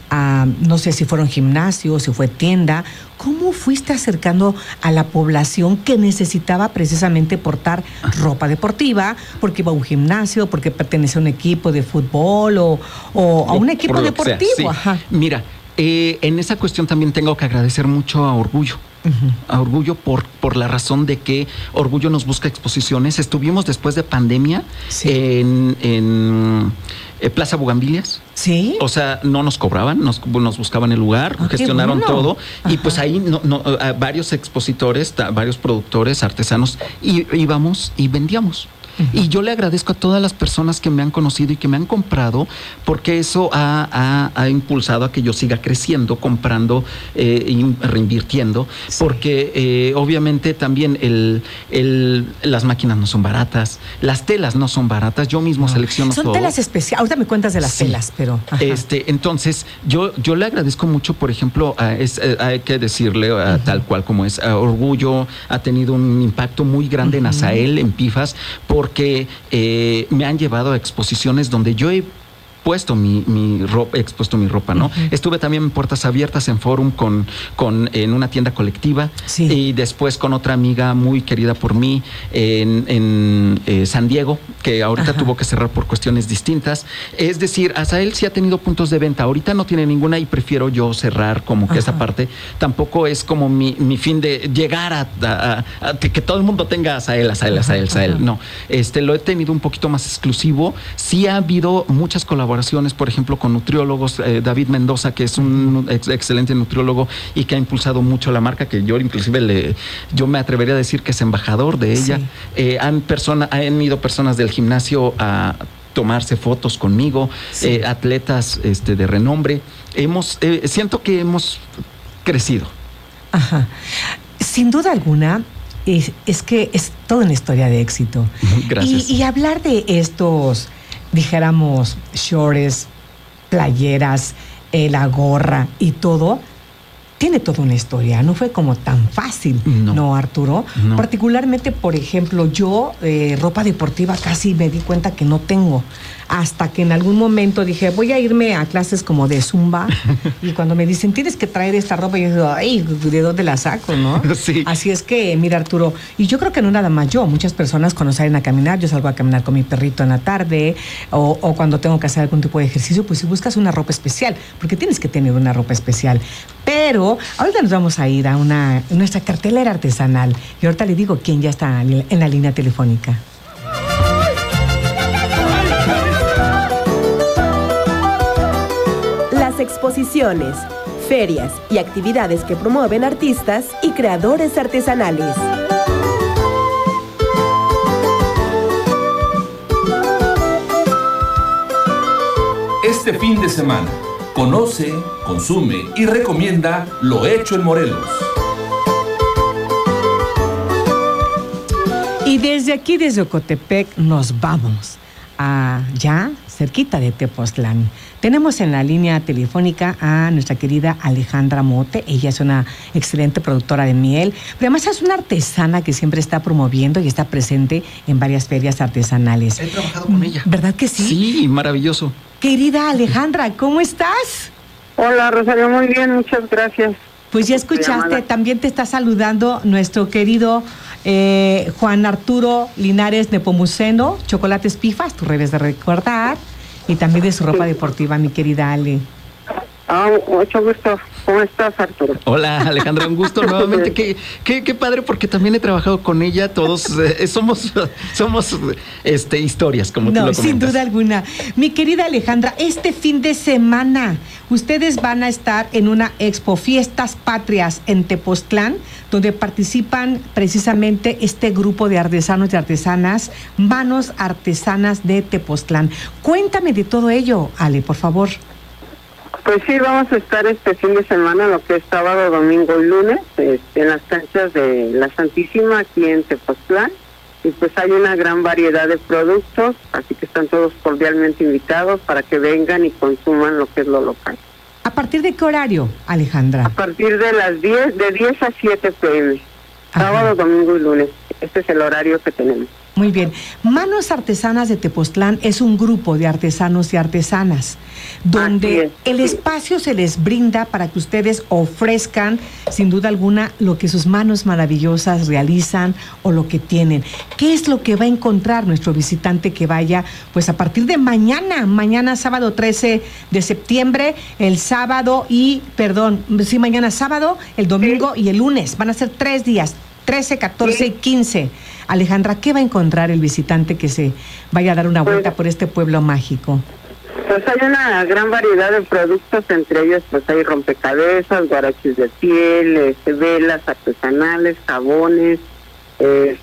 a no sé si fueron gimnasios, si fue tienda? ¿Cómo fuiste acercando a la población que necesitaba precisamente portar ropa deportiva? Porque iba a un gimnasio, porque pertenece a un equipo de fútbol o, o a un equipo deportivo. Sí. Ajá. Mira, eh, en esa cuestión también tengo que agradecer mucho a Orgullo. Uh-huh. A Orgullo por, por la razón de que Orgullo nos busca exposiciones. Estuvimos después de pandemia sí. en, en eh, Plaza Bugambilias. Sí. O sea, no nos cobraban, nos, nos buscaban el lugar, ah, gestionaron bueno. todo. Ajá. Y pues ahí no, no, varios expositores, varios productores, artesanos, y, íbamos y vendíamos. Uh-huh. Y yo le agradezco a todas las personas que me han conocido y que me han comprado, porque eso ha, ha, ha impulsado a que yo siga creciendo, comprando eh, y reinvirtiendo, sí. porque eh, obviamente también el, el, las máquinas no son baratas, las telas no son baratas, yo mismo no. selecciono son todo. Son telas especiales, ahorita me cuentas de las sí. telas, pero... Ajá. este Entonces, yo, yo le agradezco mucho, por ejemplo, a, es, a, hay que decirle a, uh-huh. tal cual como es, a Orgullo ha tenido un impacto muy grande uh-huh. en Azael, en Pifas, por porque eh, me han llevado a exposiciones donde yo he puesto mi, mi ropa, he expuesto mi ropa, ¿no? Uh-huh. Estuve también en Puertas Abiertas, en Forum, con, con, en una tienda colectiva, sí. Y después con otra amiga muy querida por mí en, en eh, San Diego, que ahorita Ajá. tuvo que cerrar por cuestiones distintas. Es decir, Azael sí ha tenido puntos de venta, ahorita no tiene ninguna y prefiero yo cerrar como que Ajá. esa parte. Tampoco es como mi, mi fin de llegar a, a, a, a que, que todo el mundo tenga Azael, Azael, Azael, Azael. No, este, lo he tenido un poquito más exclusivo. Sí ha habido muchas colaboraciones, por ejemplo, con nutriólogos, eh, David Mendoza, que es un ex excelente nutriólogo y que ha impulsado mucho la marca, que yo inclusive le, yo me atrevería a decir que es embajador de ella. Sí. Eh, han, persona, han ido personas del gimnasio a tomarse fotos conmigo, sí. eh, atletas este, de renombre. Hemos, eh, siento que hemos crecido. Ajá. Sin duda alguna, es, es que es toda una historia de éxito. Gracias. Y, y hablar de estos, dijéramos, shorts, playeras, eh, la gorra y todo, tiene toda una historia, no fue como tan fácil, ¿no, ¿no Arturo? No. Particularmente, por ejemplo, yo eh, ropa deportiva casi me di cuenta que no tengo, hasta que en algún momento dije, voy a irme a clases como de Zumba, y cuando me dicen, tienes que traer esta ropa, yo digo, ay, ¿de dónde la saco, no? Sí. Así es que, mira, Arturo, y yo creo que no nada más yo, muchas personas cuando salen a caminar, yo salgo a caminar con mi perrito en la tarde, o, o cuando tengo que hacer algún tipo de ejercicio, pues si buscas una ropa especial, porque tienes que tener una ropa especial. Pero ahorita nos vamos a ir a una nuestra cartelera artesanal, y ahorita le digo quién ya está en la línea telefónica. Las exposiciones, ferias y actividades que promueven artistas y creadores artesanales. Este fin de semana, conoce, consume y recomienda lo hecho en Morelos. Y desde aquí, desde Ocotepec, nos vamos a ya cerquita de Tepoztlán. Tenemos en la línea telefónica a nuestra querida Alejandra Mote. Ella es una excelente productora de miel, pero además es una artesana que siempre está promoviendo y está presente en varias ferias artesanales. He trabajado con ella. ¿Verdad que sí? Sí, maravilloso. Querida Alejandra, ¿cómo estás? Hola, Rosario, muy bien, muchas gracias. Pues ya escuchaste, también te está saludando nuestro querido eh, Juan Arturo Linares Nepomuceno, Chocolates Pifas, tú debes de recordar, y también de su ropa deportiva, mi querida Ale. Ah, mucho gusto. ¿Cómo estás, Arturo? Hola, Alejandra, un gusto nuevamente. Qué, qué, qué padre, porque también he trabajado con ella. Todos eh, somos, somos este, historias, como no, tú lo comentas. Sin duda alguna. Mi querida Alejandra, este fin de semana ustedes van a estar en una expo Fiestas Patrias en Tepoztlán, donde participan precisamente este grupo de artesanos y artesanas, Manos Artesanas de Tepoztlán. Cuéntame de todo ello, Ale, por favor. Pues sí, vamos a estar este fin de semana, lo que es sábado, domingo y lunes, este, en las canchas de la Santísima, aquí en Tepoztlán. Y pues hay una gran variedad de productos, así que están todos cordialmente invitados para que vengan y consuman lo que es lo local. ¿A partir de qué horario, Alejandra? A partir de las diez, de diez a siete pe eme, sábado, domingo y lunes. Este es el horario que tenemos. Muy bien. Manos Artesanas de Tepoztlán es un grupo de artesanos y artesanas donde el espacio se les brinda para que ustedes ofrezcan, sin duda alguna, lo que sus manos maravillosas realizan o lo que tienen. ¿Qué es lo que va a encontrar nuestro visitante que vaya? Pues a partir de mañana, mañana sábado trece de septiembre, el sábado y, perdón, sí, mañana sábado, el domingo y el lunes. Van a ser tres días. trece, catorce y quince. Alejandra, ¿qué va a encontrar el visitante que se vaya a dar una vuelta pues, por este pueblo mágico? Pues hay una gran variedad de productos, entre ellos pues hay rompecabezas, guaraches de piel, este, velas artesanales, jabones, eh,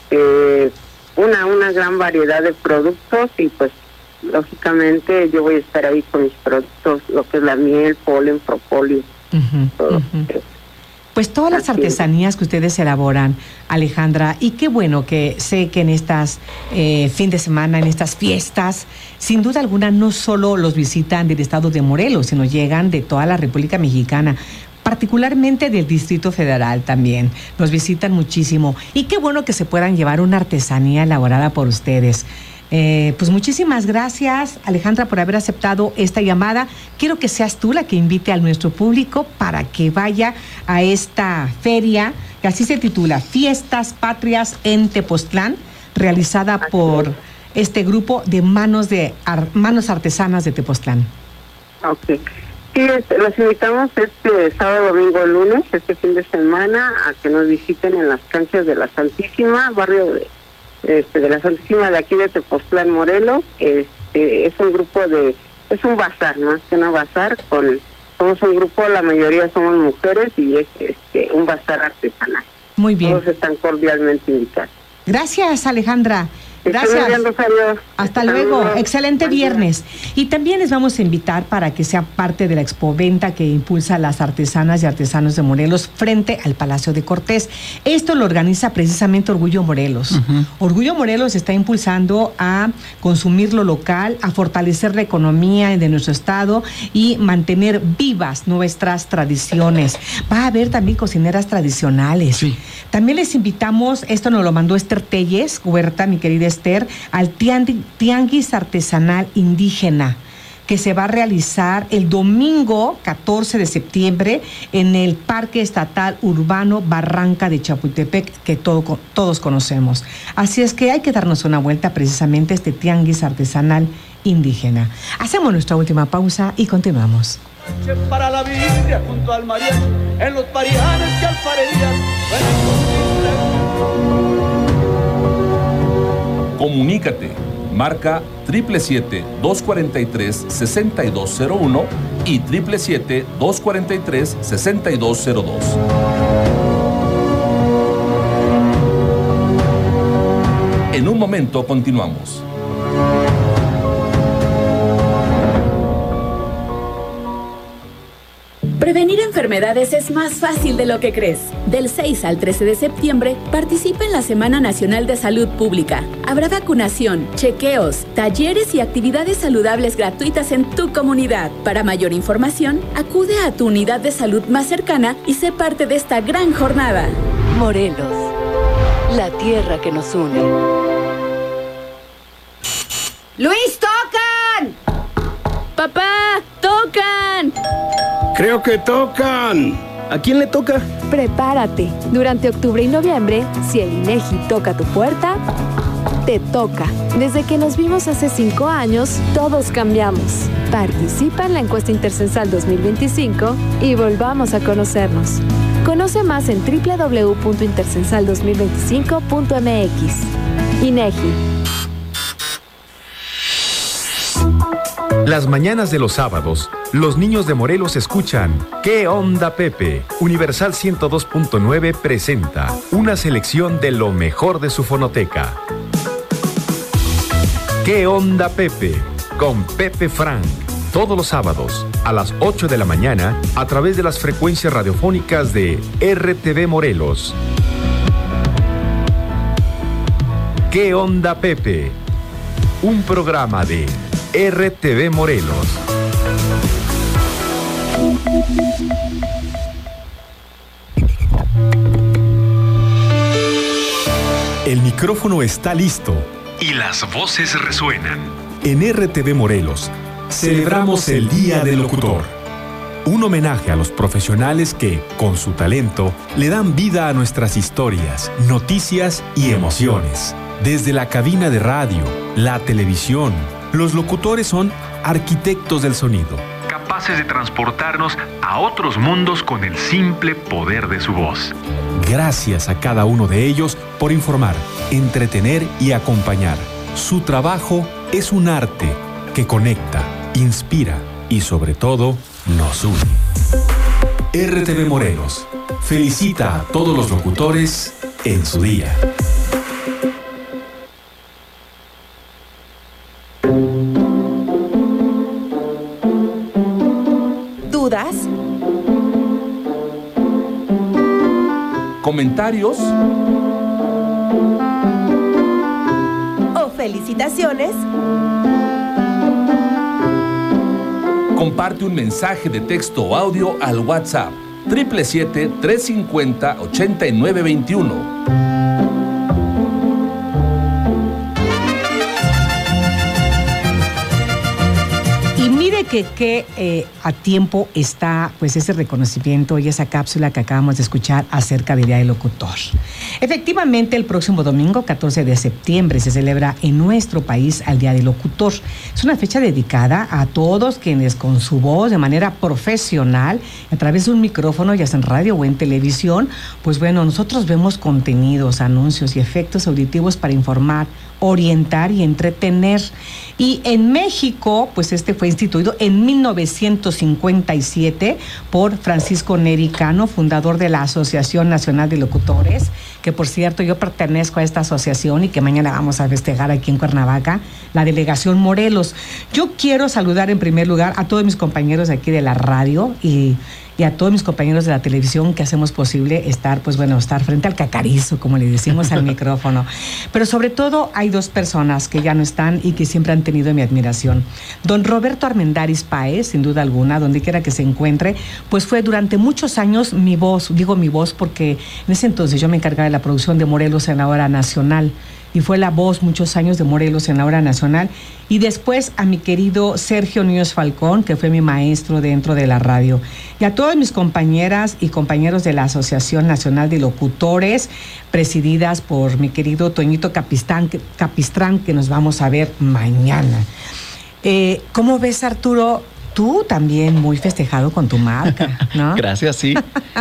eh, una, una gran variedad de productos y pues lógicamente yo voy a estar ahí con mis productos, lo que es la miel, polen, propóleo, uh-huh, todo uh-huh. Pues todas las artesanías que ustedes elaboran, Alejandra, y qué bueno que sé que en estas eh, fin de semana, en estas fiestas, sin duda alguna no solo los visitan del estado de Morelos, sino llegan de toda la República Mexicana, particularmente del Distrito Federal también. Nos visitan muchísimo. Y qué bueno que se puedan llevar una artesanía elaborada por ustedes. Eh, pues muchísimas gracias, Alejandra, por haber aceptado esta llamada. Quiero que seas tú la que invite a nuestro público para que vaya a esta feria, que así se titula, Fiestas Patrias en Tepoztlán, realizada por este grupo de manos de ar, manos artesanas de Tepoztlán. Ok. Sí, este, los invitamos este sábado, domingo, lunes, este fin de semana, a que nos visiten en las canchas de la Santísima, barrio de, este, de la Santísima de aquí de Tepoztlán, Morelos. Este, es un grupo de, es un bazar, más que un bazar, con, somos un grupo, la mayoría somos mujeres y es este, un bazar artesanal. Muy bien. Todos están cordialmente invitados. Gracias, Alejandra. Gracias. Bien, Rosario. Hasta luego. Luego. Excelente viernes. Y también les vamos a invitar para que sean parte de la expoventa que impulsa a las artesanas y artesanos de Morelos frente al Palacio de Cortés. Esto lo organiza precisamente Orgullo Morelos. Uh-huh. Orgullo Morelos está impulsando a consumir lo local, a fortalecer la economía de nuestro estado y mantener vivas nuestras tradiciones. Va a haber también cocineras tradicionales. Sí. También les invitamos, esto nos lo mandó Esther Telles, Huerta, mi querida Esther, al Tianguis Artesanal Indígena, que se va a realizar el domingo catorce de septiembre en el Parque Estatal Urbano Barranca de Chapultepec, que todo, todos conocemos. Así es que hay que darnos una vuelta precisamente a este Tianguis Artesanal Indígena. Hacemos nuestra última pausa y continuamos. Para la Biblia junto al mariachi, en los parianes que alfarerías. Comunícate, marca siete siete siete, dos cuatro tres, seis dos cero uno y siete siete siete, dos cuatro tres, seis dos cero dos. En un momento continuamos. Prevenir enfermedades es más fácil de lo que crees. Del seis al trece de septiembre, participa en la Semana Nacional de Salud Pública. Habrá vacunación, chequeos, talleres y actividades saludables gratuitas en tu comunidad. Para mayor información, acude a tu unidad de salud más cercana y sé parte de esta gran jornada. Morelos, la tierra que nos une. ¡Luis, tocan! ¡Papá, tocan! Creo que tocan. ¿A quién le toca? Prepárate. Durante octubre y noviembre, si el INEGI toca tu puerta, te toca. Desde que nos vimos hace cinco años, todos cambiamos. Participa en la encuesta Intercensal dos mil veinticinco y volvamos a conocernos. Conoce más en doble u doble u doble u punto intercensal dos mil veinticinco punto m x. INEGI. Las mañanas de los sábados, los niños de Morelos escuchan ¿Qué onda, Pepe? Universal ciento dos punto nueve presenta una selección de lo mejor de su fonoteca. ¿Qué onda, Pepe? Con Pepe Frank. Todos los sábados, a las ocho de la mañana, a través de las frecuencias radiofónicas de R T V Morelos. ¿Qué onda, Pepe? Un programa de R T V Morelos. El micrófono está listo y las voces resuenan. En R T V Morelos celebramos el Día del Locutor. Un homenaje a los profesionales que, con su talento, le dan vida a nuestras historias, noticias y emociones. Desde la cabina de radio, la televisión, los locutores son arquitectos del sonido, capaces de transportarnos a otros mundos con el simple poder de su voz. Gracias a cada uno de ellos por informar, entretener y acompañar. Su trabajo es un arte que conecta, inspira y sobre todo nos une. R T V Morelos felicita a todos los locutores en su día. ¿Dudas? ¿Comentarios? ¿O felicitaciones? Comparte un mensaje de texto o audio al WhatsApp siete siete siete, tres cinco cero, ocho nueve dos uno. que qué eh, a tiempo está pues ese reconocimiento y esa cápsula que acabamos de escuchar acerca del Día del Locutor. Efectivamente, el próximo domingo, catorce de septiembre, se celebra en nuestro país el Día del Locutor. Es una fecha dedicada a todos quienes con su voz de manera profesional, a través de un micrófono, ya sea en radio o en televisión, pues bueno, nosotros vemos contenidos, anuncios y efectos auditivos para informar, orientar y entretener. Y en México, pues este fue instituido en mil novecientos cincuenta y siete por Francisco Neri Cano, fundador de la Asociación Nacional de Locutores, que por cierto yo pertenezco a esta asociación y que mañana vamos a festejar aquí en Cuernavaca, la delegación Morelos. Yo quiero saludar en primer lugar a todos mis compañeros de aquí de la radio y y a todos mis compañeros de la televisión que hacemos posible estar, pues bueno, estar frente al cacarizo, como le decimos al micrófono. Pero sobre todo hay dos personas que ya no están y que siempre han tenido mi admiración. Don Roberto Armendáriz Páez, sin duda alguna, donde quiera que se encuentre, pues fue durante muchos años mi voz, digo mi voz porque en ese entonces yo me encargaba de la producción de Morelos en la hora nacional. Y fue la voz muchos años de Morelos en la hora nacional. Y después a mi querido Sergio Núñez Falcón, que fue mi maestro dentro de la radio. Y a todas mis compañeras y compañeros de la Asociación Nacional de Locutores, presididas por mi querido Toñito Capistrán, Capistrán que nos vamos a ver mañana. Eh, ¿Cómo ves, Arturo? Tú también muy festejado con tu marca, ¿no? Gracias, sí.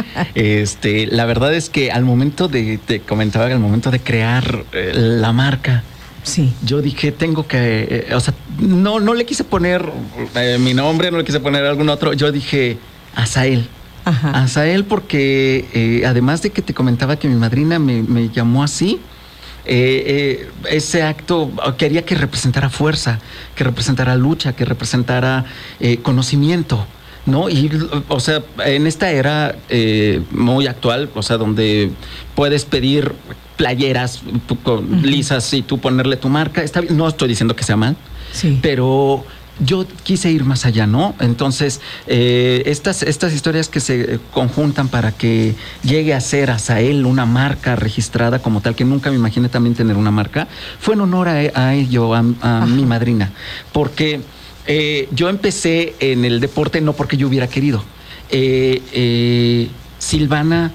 Este, la verdad es que al momento de, te comentaba que al momento de crear eh, la marca, sí, yo dije, tengo que, eh, o sea, no, no le quise poner eh, mi nombre, no le quise poner algún otro, yo dije, Azael. Ajá. Azael porque eh, además de que te comentaba que mi madrina me, me llamó así, Eh, eh, ese acto quería que representara fuerza, que representara lucha, que representara eh, conocimiento, ¿no? Y, o sea, en esta era eh, muy actual, o sea, donde puedes pedir playeras uh-huh. lisas y tú ponerle tu marca, está bien, no estoy diciendo que sea mal, sí, pero yo quise ir más allá, ¿no? Entonces, eh, estas, estas historias que se conjuntan para que llegue a ser Azael una marca registrada como tal, que nunca me imaginé también tener una marca, fue en honor a, a ello, a, a mi madrina. Porque eh, yo empecé en el deporte no porque yo hubiera querido. Eh, eh, Silvana...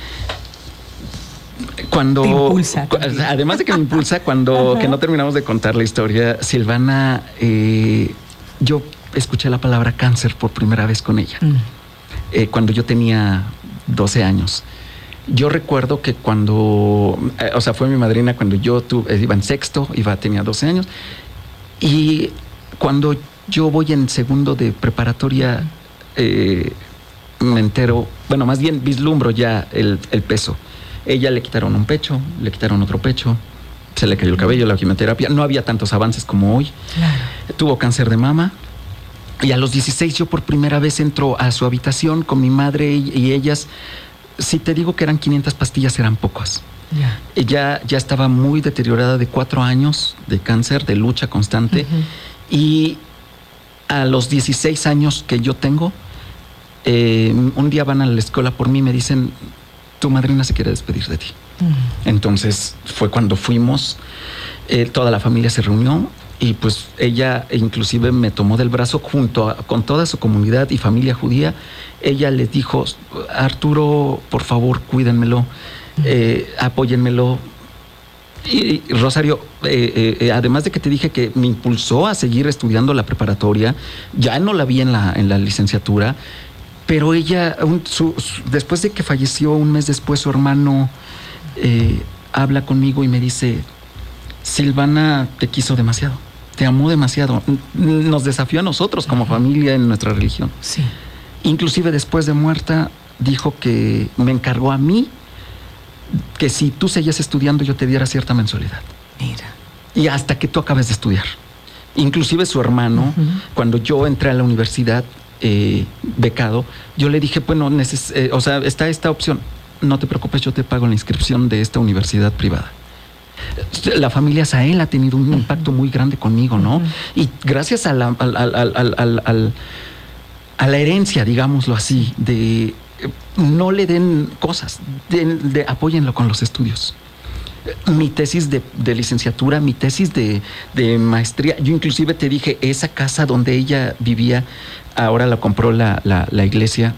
Cuando, te impulsa, además de que me impulsa, cuando que no terminamos de contar la historia, Silvana, eh, yo escuché la palabra cáncer por primera vez con ella, mm. eh, cuando yo tenía doce años. Yo recuerdo que cuando, eh, o sea, fue mi madrina cuando yo tuve, iba en sexto, iba, tenía doce años, y cuando yo voy en segundo de preparatoria, eh, me entero, bueno, más bien vislumbro ya el, el peso. Ella le quitaron un pecho, le quitaron otro pecho, se le cayó el cabello, la quimioterapia. No había tantos avances como hoy. Claro. Tuvo cáncer de mama. Y a los dieciséis yo por primera vez entro a su habitación con mi madre y, y ellas. Si te digo que eran quinientas pastillas, eran pocas. Yeah. Ella ya estaba muy deteriorada de cuatro años de cáncer, de lucha constante. Uh-huh. Y a los dieciséis años que yo tengo, eh, un día van a la escuela por mí y me dicen... tu madrina se quiere despedir de ti. Mm. Entonces fue cuando fuimos, eh, toda la familia se reunió y pues ella inclusive me tomó del brazo junto a, con toda su comunidad y familia judía. Ella les dijo, Arturo, por favor, cuídenmelo, mm. eh, apóyenmelo. Y, y Rosario, eh, eh, además de que te dije que me impulsó a seguir estudiando la preparatoria, ya no la vi en la, en la licenciatura. Pero ella, un, su, su, después de que falleció, un mes después, su hermano eh, habla conmigo y me dice, Silvana te quiso demasiado, te amó demasiado, nos desafió a nosotros como familia en nuestra religión. Sí. Inclusive después de muerta, dijo que me encargó a mí que si tú seguías estudiando yo te diera cierta mensualidad. Mira. Y hasta que tú acabes de estudiar. Inclusive su hermano, uh-huh. cuando yo entré a la universidad, Eh, becado, yo le dije, bueno, neces- eh, o sea, está esta opción, no te preocupes, yo te pago la inscripción de esta universidad privada. La familia Azael ha tenido un impacto muy grande conmigo, ¿no? Uh-huh. Y gracias a la, al, al, al, al, al, a la herencia, digámoslo así, de no le den cosas, de, de apóyenlo con los estudios. mi tesis de, de licenciatura, mi tesis de, de maestría. Yo inclusive te dije, esa casa donde ella vivía, ahora la compró la, la, la iglesia.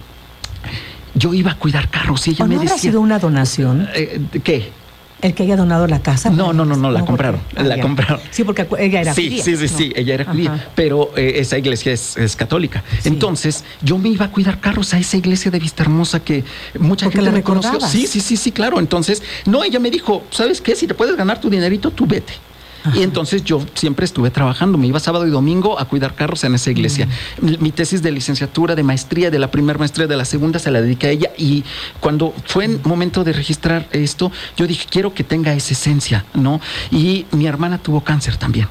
Yo iba a cuidar carros y ella ¿O me no decía... habrá sido una donación? Eh, ¿Qué? ¿El que haya donado la casa? No, no, no, no, la No, compraron, porque- la ah, ya. compraron. Sí, porque ella era Sí, judía. sí, sí, ¿no? sí, ella era judía, Ajá. pero eh, esa iglesia es, es católica. Entonces, yo me iba a cuidar carros a esa iglesia de Vista Hermosa que mucha Porque gente la me conoció. recordabas. Sí, sí, sí, sí, claro. Entonces, no, ella me dijo, ¿sabes qué? Si te puedes ganar tu dinerito, tú vete. Y entonces yo siempre estuve trabajando, me iba sábado y domingo a cuidar carros en esa iglesia. Mi, mi tesis de licenciatura, de maestría, de la primera maestría, de la segunda, se la dediqué a ella. Y cuando fue el momento de registrar esto, yo dije, quiero que tenga esa esencia, ¿no? Y mi hermana tuvo cáncer también.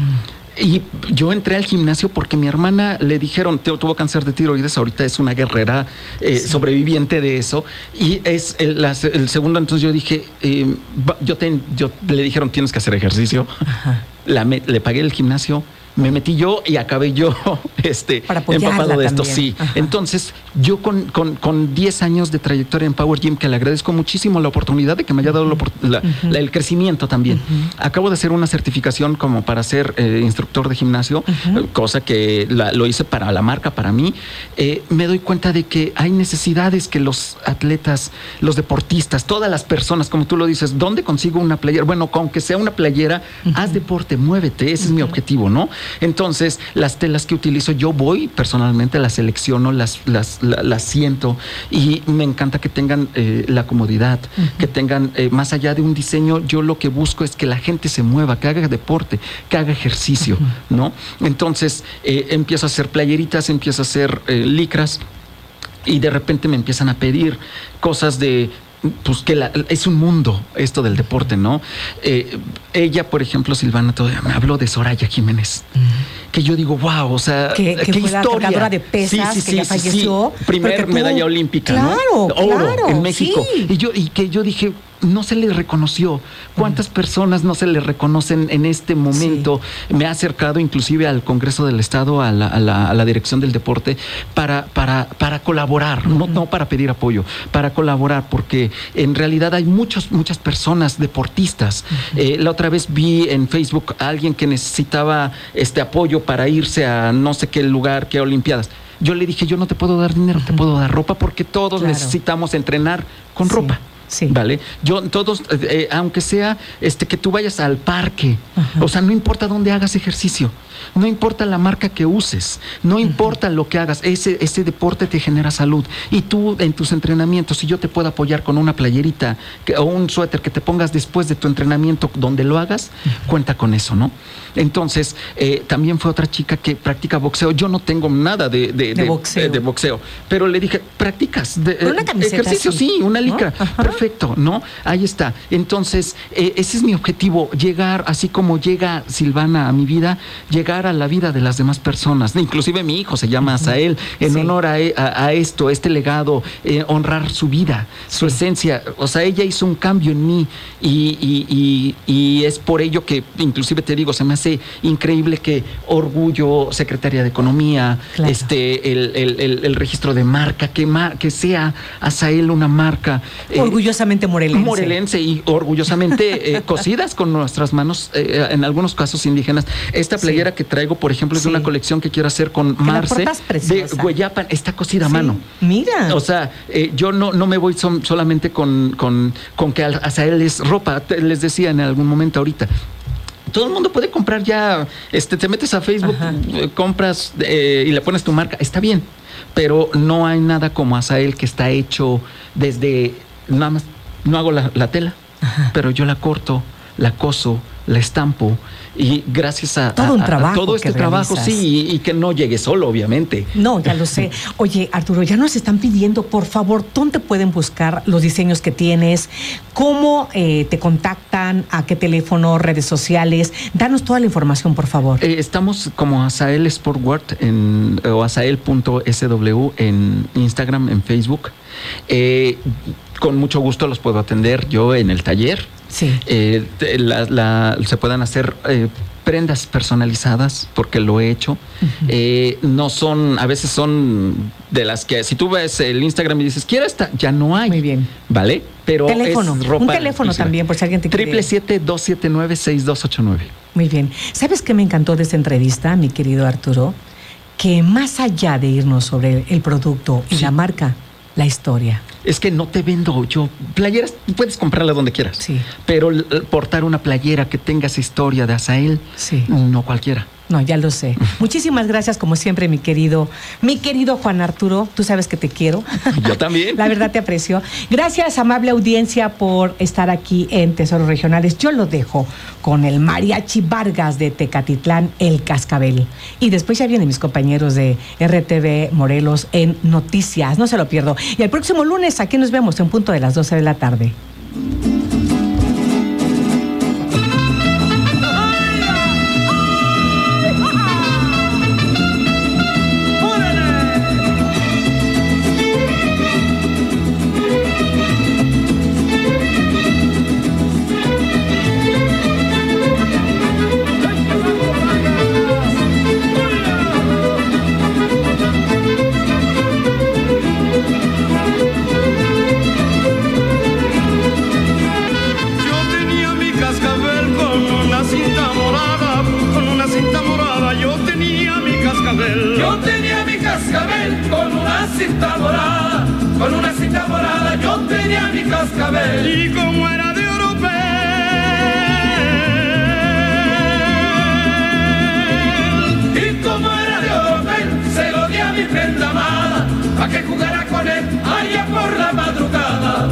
Y yo entré al gimnasio porque mi hermana le dijeron, te- tuvo cáncer de tiroides, ahorita es una guerrera eh, Sí. sobreviviente de eso. Y es el, la- el segundo, entonces yo dije, eh, va- yo, te- yo le dijeron, tienes que hacer ejercicio. La me- le pagué el gimnasio, me metí yo y acabé yo este, Para apoyarla empapado de esto. también. Sí. Ajá. Entonces, yo con, con, con diez años de trayectoria en Power Gym, que le agradezco muchísimo la oportunidad de que me haya dado la opor- la- Ujú. la- el crecimiento también. Acabo de hacer una certificación como para ser eh, instructor de gimnasio, eh, cosa que la- lo hice para la marca, para mí. Eh, me doy cuenta de que hay necesidades que los atletas, los deportistas, todas las personas, como tú lo dices, ¿dónde consigo una playera? Bueno, con que sea una playera, haz deporte, muévete, ese es mi objetivo, ¿no? Entonces, las telas que utilizo, yo voy personalmente, las selecciono, las, las, la- las siento y me encanta que tengan eh, la comodidad, que tengan, eh, más allá de un diseño, yo lo que busco es que la gente se mueva, que haga deporte, que haga ejercicio, ¿no? Entonces, eh, empiezo a hacer playeritas, empiezo a hacer eh, licras y de repente me empiezan a pedir cosas de... Pues que la- es un mundo esto del deporte, ¿no? Eh, ella, por ejemplo, Silvana, todavía me habló de Soraya Jiménez. Que yo digo, wow, o sea, Que- que qué fue la historia. cargadora de pesas, que ya falleció, Primer pero que medalla tuvo- olímpica, Claro, ¿no? Oro claro, en México. sí. Y yo, y que yo dije, no se le reconoció. ¿Cuántas personas no se le reconocen en este momento? Me ha acercado inclusive al Congreso del Estado, a la, a la, a la Dirección del Deporte, para, para, para colaborar, no, no para pedir apoyo, para colaborar, porque en realidad hay muchos, muchas personas deportistas. Eh, la otra vez vi en Facebook a alguien que necesitaba este apoyo para irse a no sé qué lugar, qué Olimpiadas. Yo le dije, yo no te puedo dar dinero, te puedo dar ropa, porque todos Claro. necesitamos entrenar con ropa. ¿Vale? Yo, todos, eh, eh, aunque sea este que tú vayas al parque, o sea, no importa dónde hagas ejercicio, no importa la marca que uses, no importa lo que hagas, ese, ese deporte te genera salud. Y tú en tus entrenamientos, si yo te puedo apoyar con una playerita que, o un suéter que te pongas después de tu entrenamiento donde lo hagas, cuenta con eso, ¿no? Entonces, eh, también fue otra chica que practica boxeo. Yo no tengo nada de, de, De boxeo. de- de boxeo, pero le dije, ¿practicas de, Con una eh, camiseta ejercicio? así, Sí, una ¿no? licra. Perfecto, ¿no? Ahí está. Entonces, eh, ese es mi objetivo, llegar, así como llega Silvana a mi vida, llegar a la vida de las demás personas. Inclusive mi hijo se llama Asael, en Sí. honor a, e- a- a esto, este legado, eh, honrar su vida, su esencia. O sea, ella hizo un cambio en mí y, y- y- y es por ello que, inclusive te digo, se me hace increíble que Orgullo, Secretaría de Economía, Claro. este, el, el- el- el registro de marca, que, ma- que sea Asael una marca. eh, Orgullosamente morelense. Morelense y orgullosamente eh, cosidas con nuestras manos, eh, en algunos casos indígenas. Esta playera que traigo, por ejemplo, es de una colección que quiero hacer con la Marce portas de preciosa. Hueyapan. Está cosida a mano. Mira. O sea, eh, yo no, no me voy son- solamente con, con, con que hacia él es ropa. Te- les decía en algún momento ahorita. Todo el mundo puede comprar ya, este, te metes a Facebook, eh, compras eh, y le pones tu marca, está bien, pero no hay nada como Asael que está hecho desde, nada más, no hago la, la tela, pero yo la corto, la coso, la estampo y gracias a, Todo un a- a trabajo todo este que trabajo, realizas. sí, y, y que no llegue solo, obviamente. No, ya lo sé. Oye, Arturo, ya nos están pidiendo, por favor, ¿dónde pueden buscar los diseños que tienes? ¿Cómo eh, te contactan? ¿A qué teléfono? ¿Redes sociales? Danos toda la información, por favor. Eh, estamos como Asael Sportwear en, o asael punto s w en Instagram, en Facebook. Eh, con mucho gusto los puedo atender yo en el taller. Sí. Eh, la- la- se puedan hacer eh, prendas personalizadas, porque lo he hecho. Uh-huh. Eh, no son, a veces son de las que si tú ves el Instagram y dices, quiero esta, ya no hay. Muy bien. ¿Vale? Pero teléfono, es ropa. Un teléfono también, por si alguien te quiere. Triple siete dos siete nueve seis dos ocho nueve. Muy bien. ¿Sabes qué me encantó de esta entrevista, mi querido Arturo? Que más allá de irnos sobre el producto y sí. la marca, la historia. Es que no te vendo yo playeras, puedes comprarla donde quieras. Sí. Pero portar una playera que tenga esa historia de Asael, sí. no cualquiera. No, ya lo sé. Muchísimas gracias, como siempre, mi querido, mi querido Juan Arturo. Tú sabes que te quiero. Yo también. La verdad te aprecio. Gracias, amable audiencia, por estar aquí en Tesoros Regionales. Yo lo dejo con el Mariachi Vargas de Tecatitlán, El Cascabel. Y después ya vienen mis compañeros de R T V Morelos en Noticias. No se lo pierdo. Y el próximo lunes aquí nos vemos en punto de las doce de la tarde. Y como era de europeo, y como era de europeo, se lo di a mi prenda amada, pa' que jugara con él allá por la madrugada.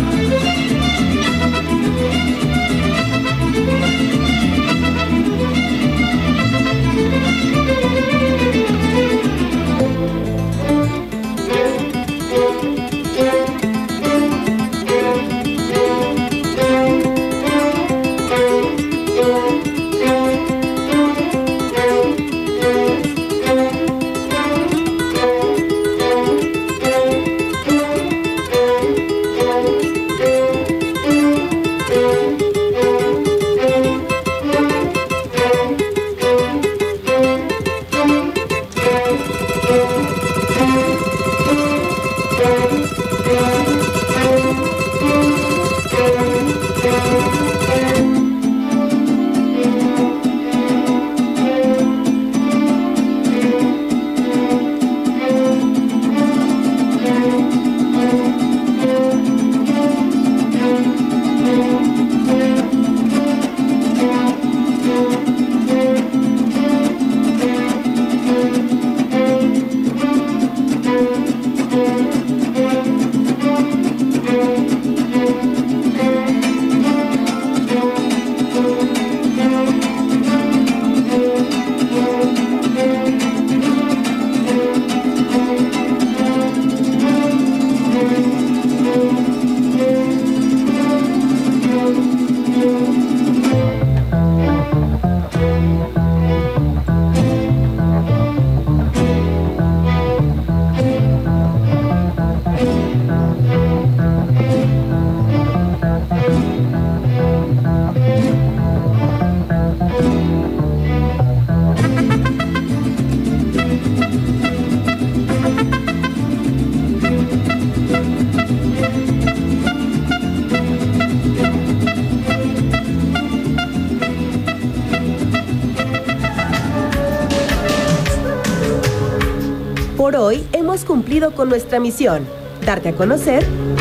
Por hoy hemos cumplido con nuestra misión, darte a conocer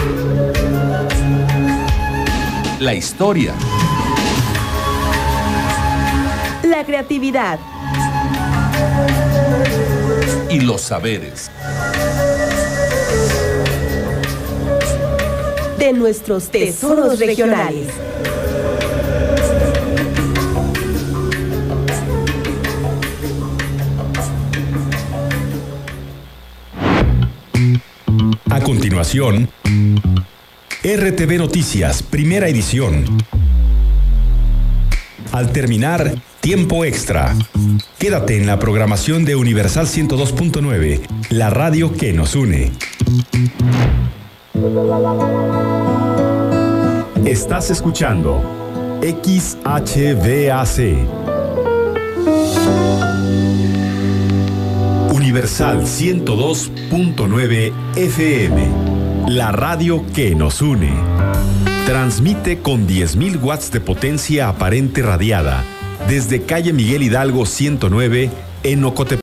la historia, la creatividad y los saberes de nuestros tesoros regionales. A continuación, R T V Noticias, primera edición. Al terminar, tiempo extra. Quédate en la programación de Universal ciento dos punto nueve, la radio que nos une. Estás escuchando X H V A C Universal ciento dos punto nueve F M, la radio que nos une. Transmite con diez mil watts de potencia aparente radiada desde calle Miguel Hidalgo ciento nueve en Ocotepec.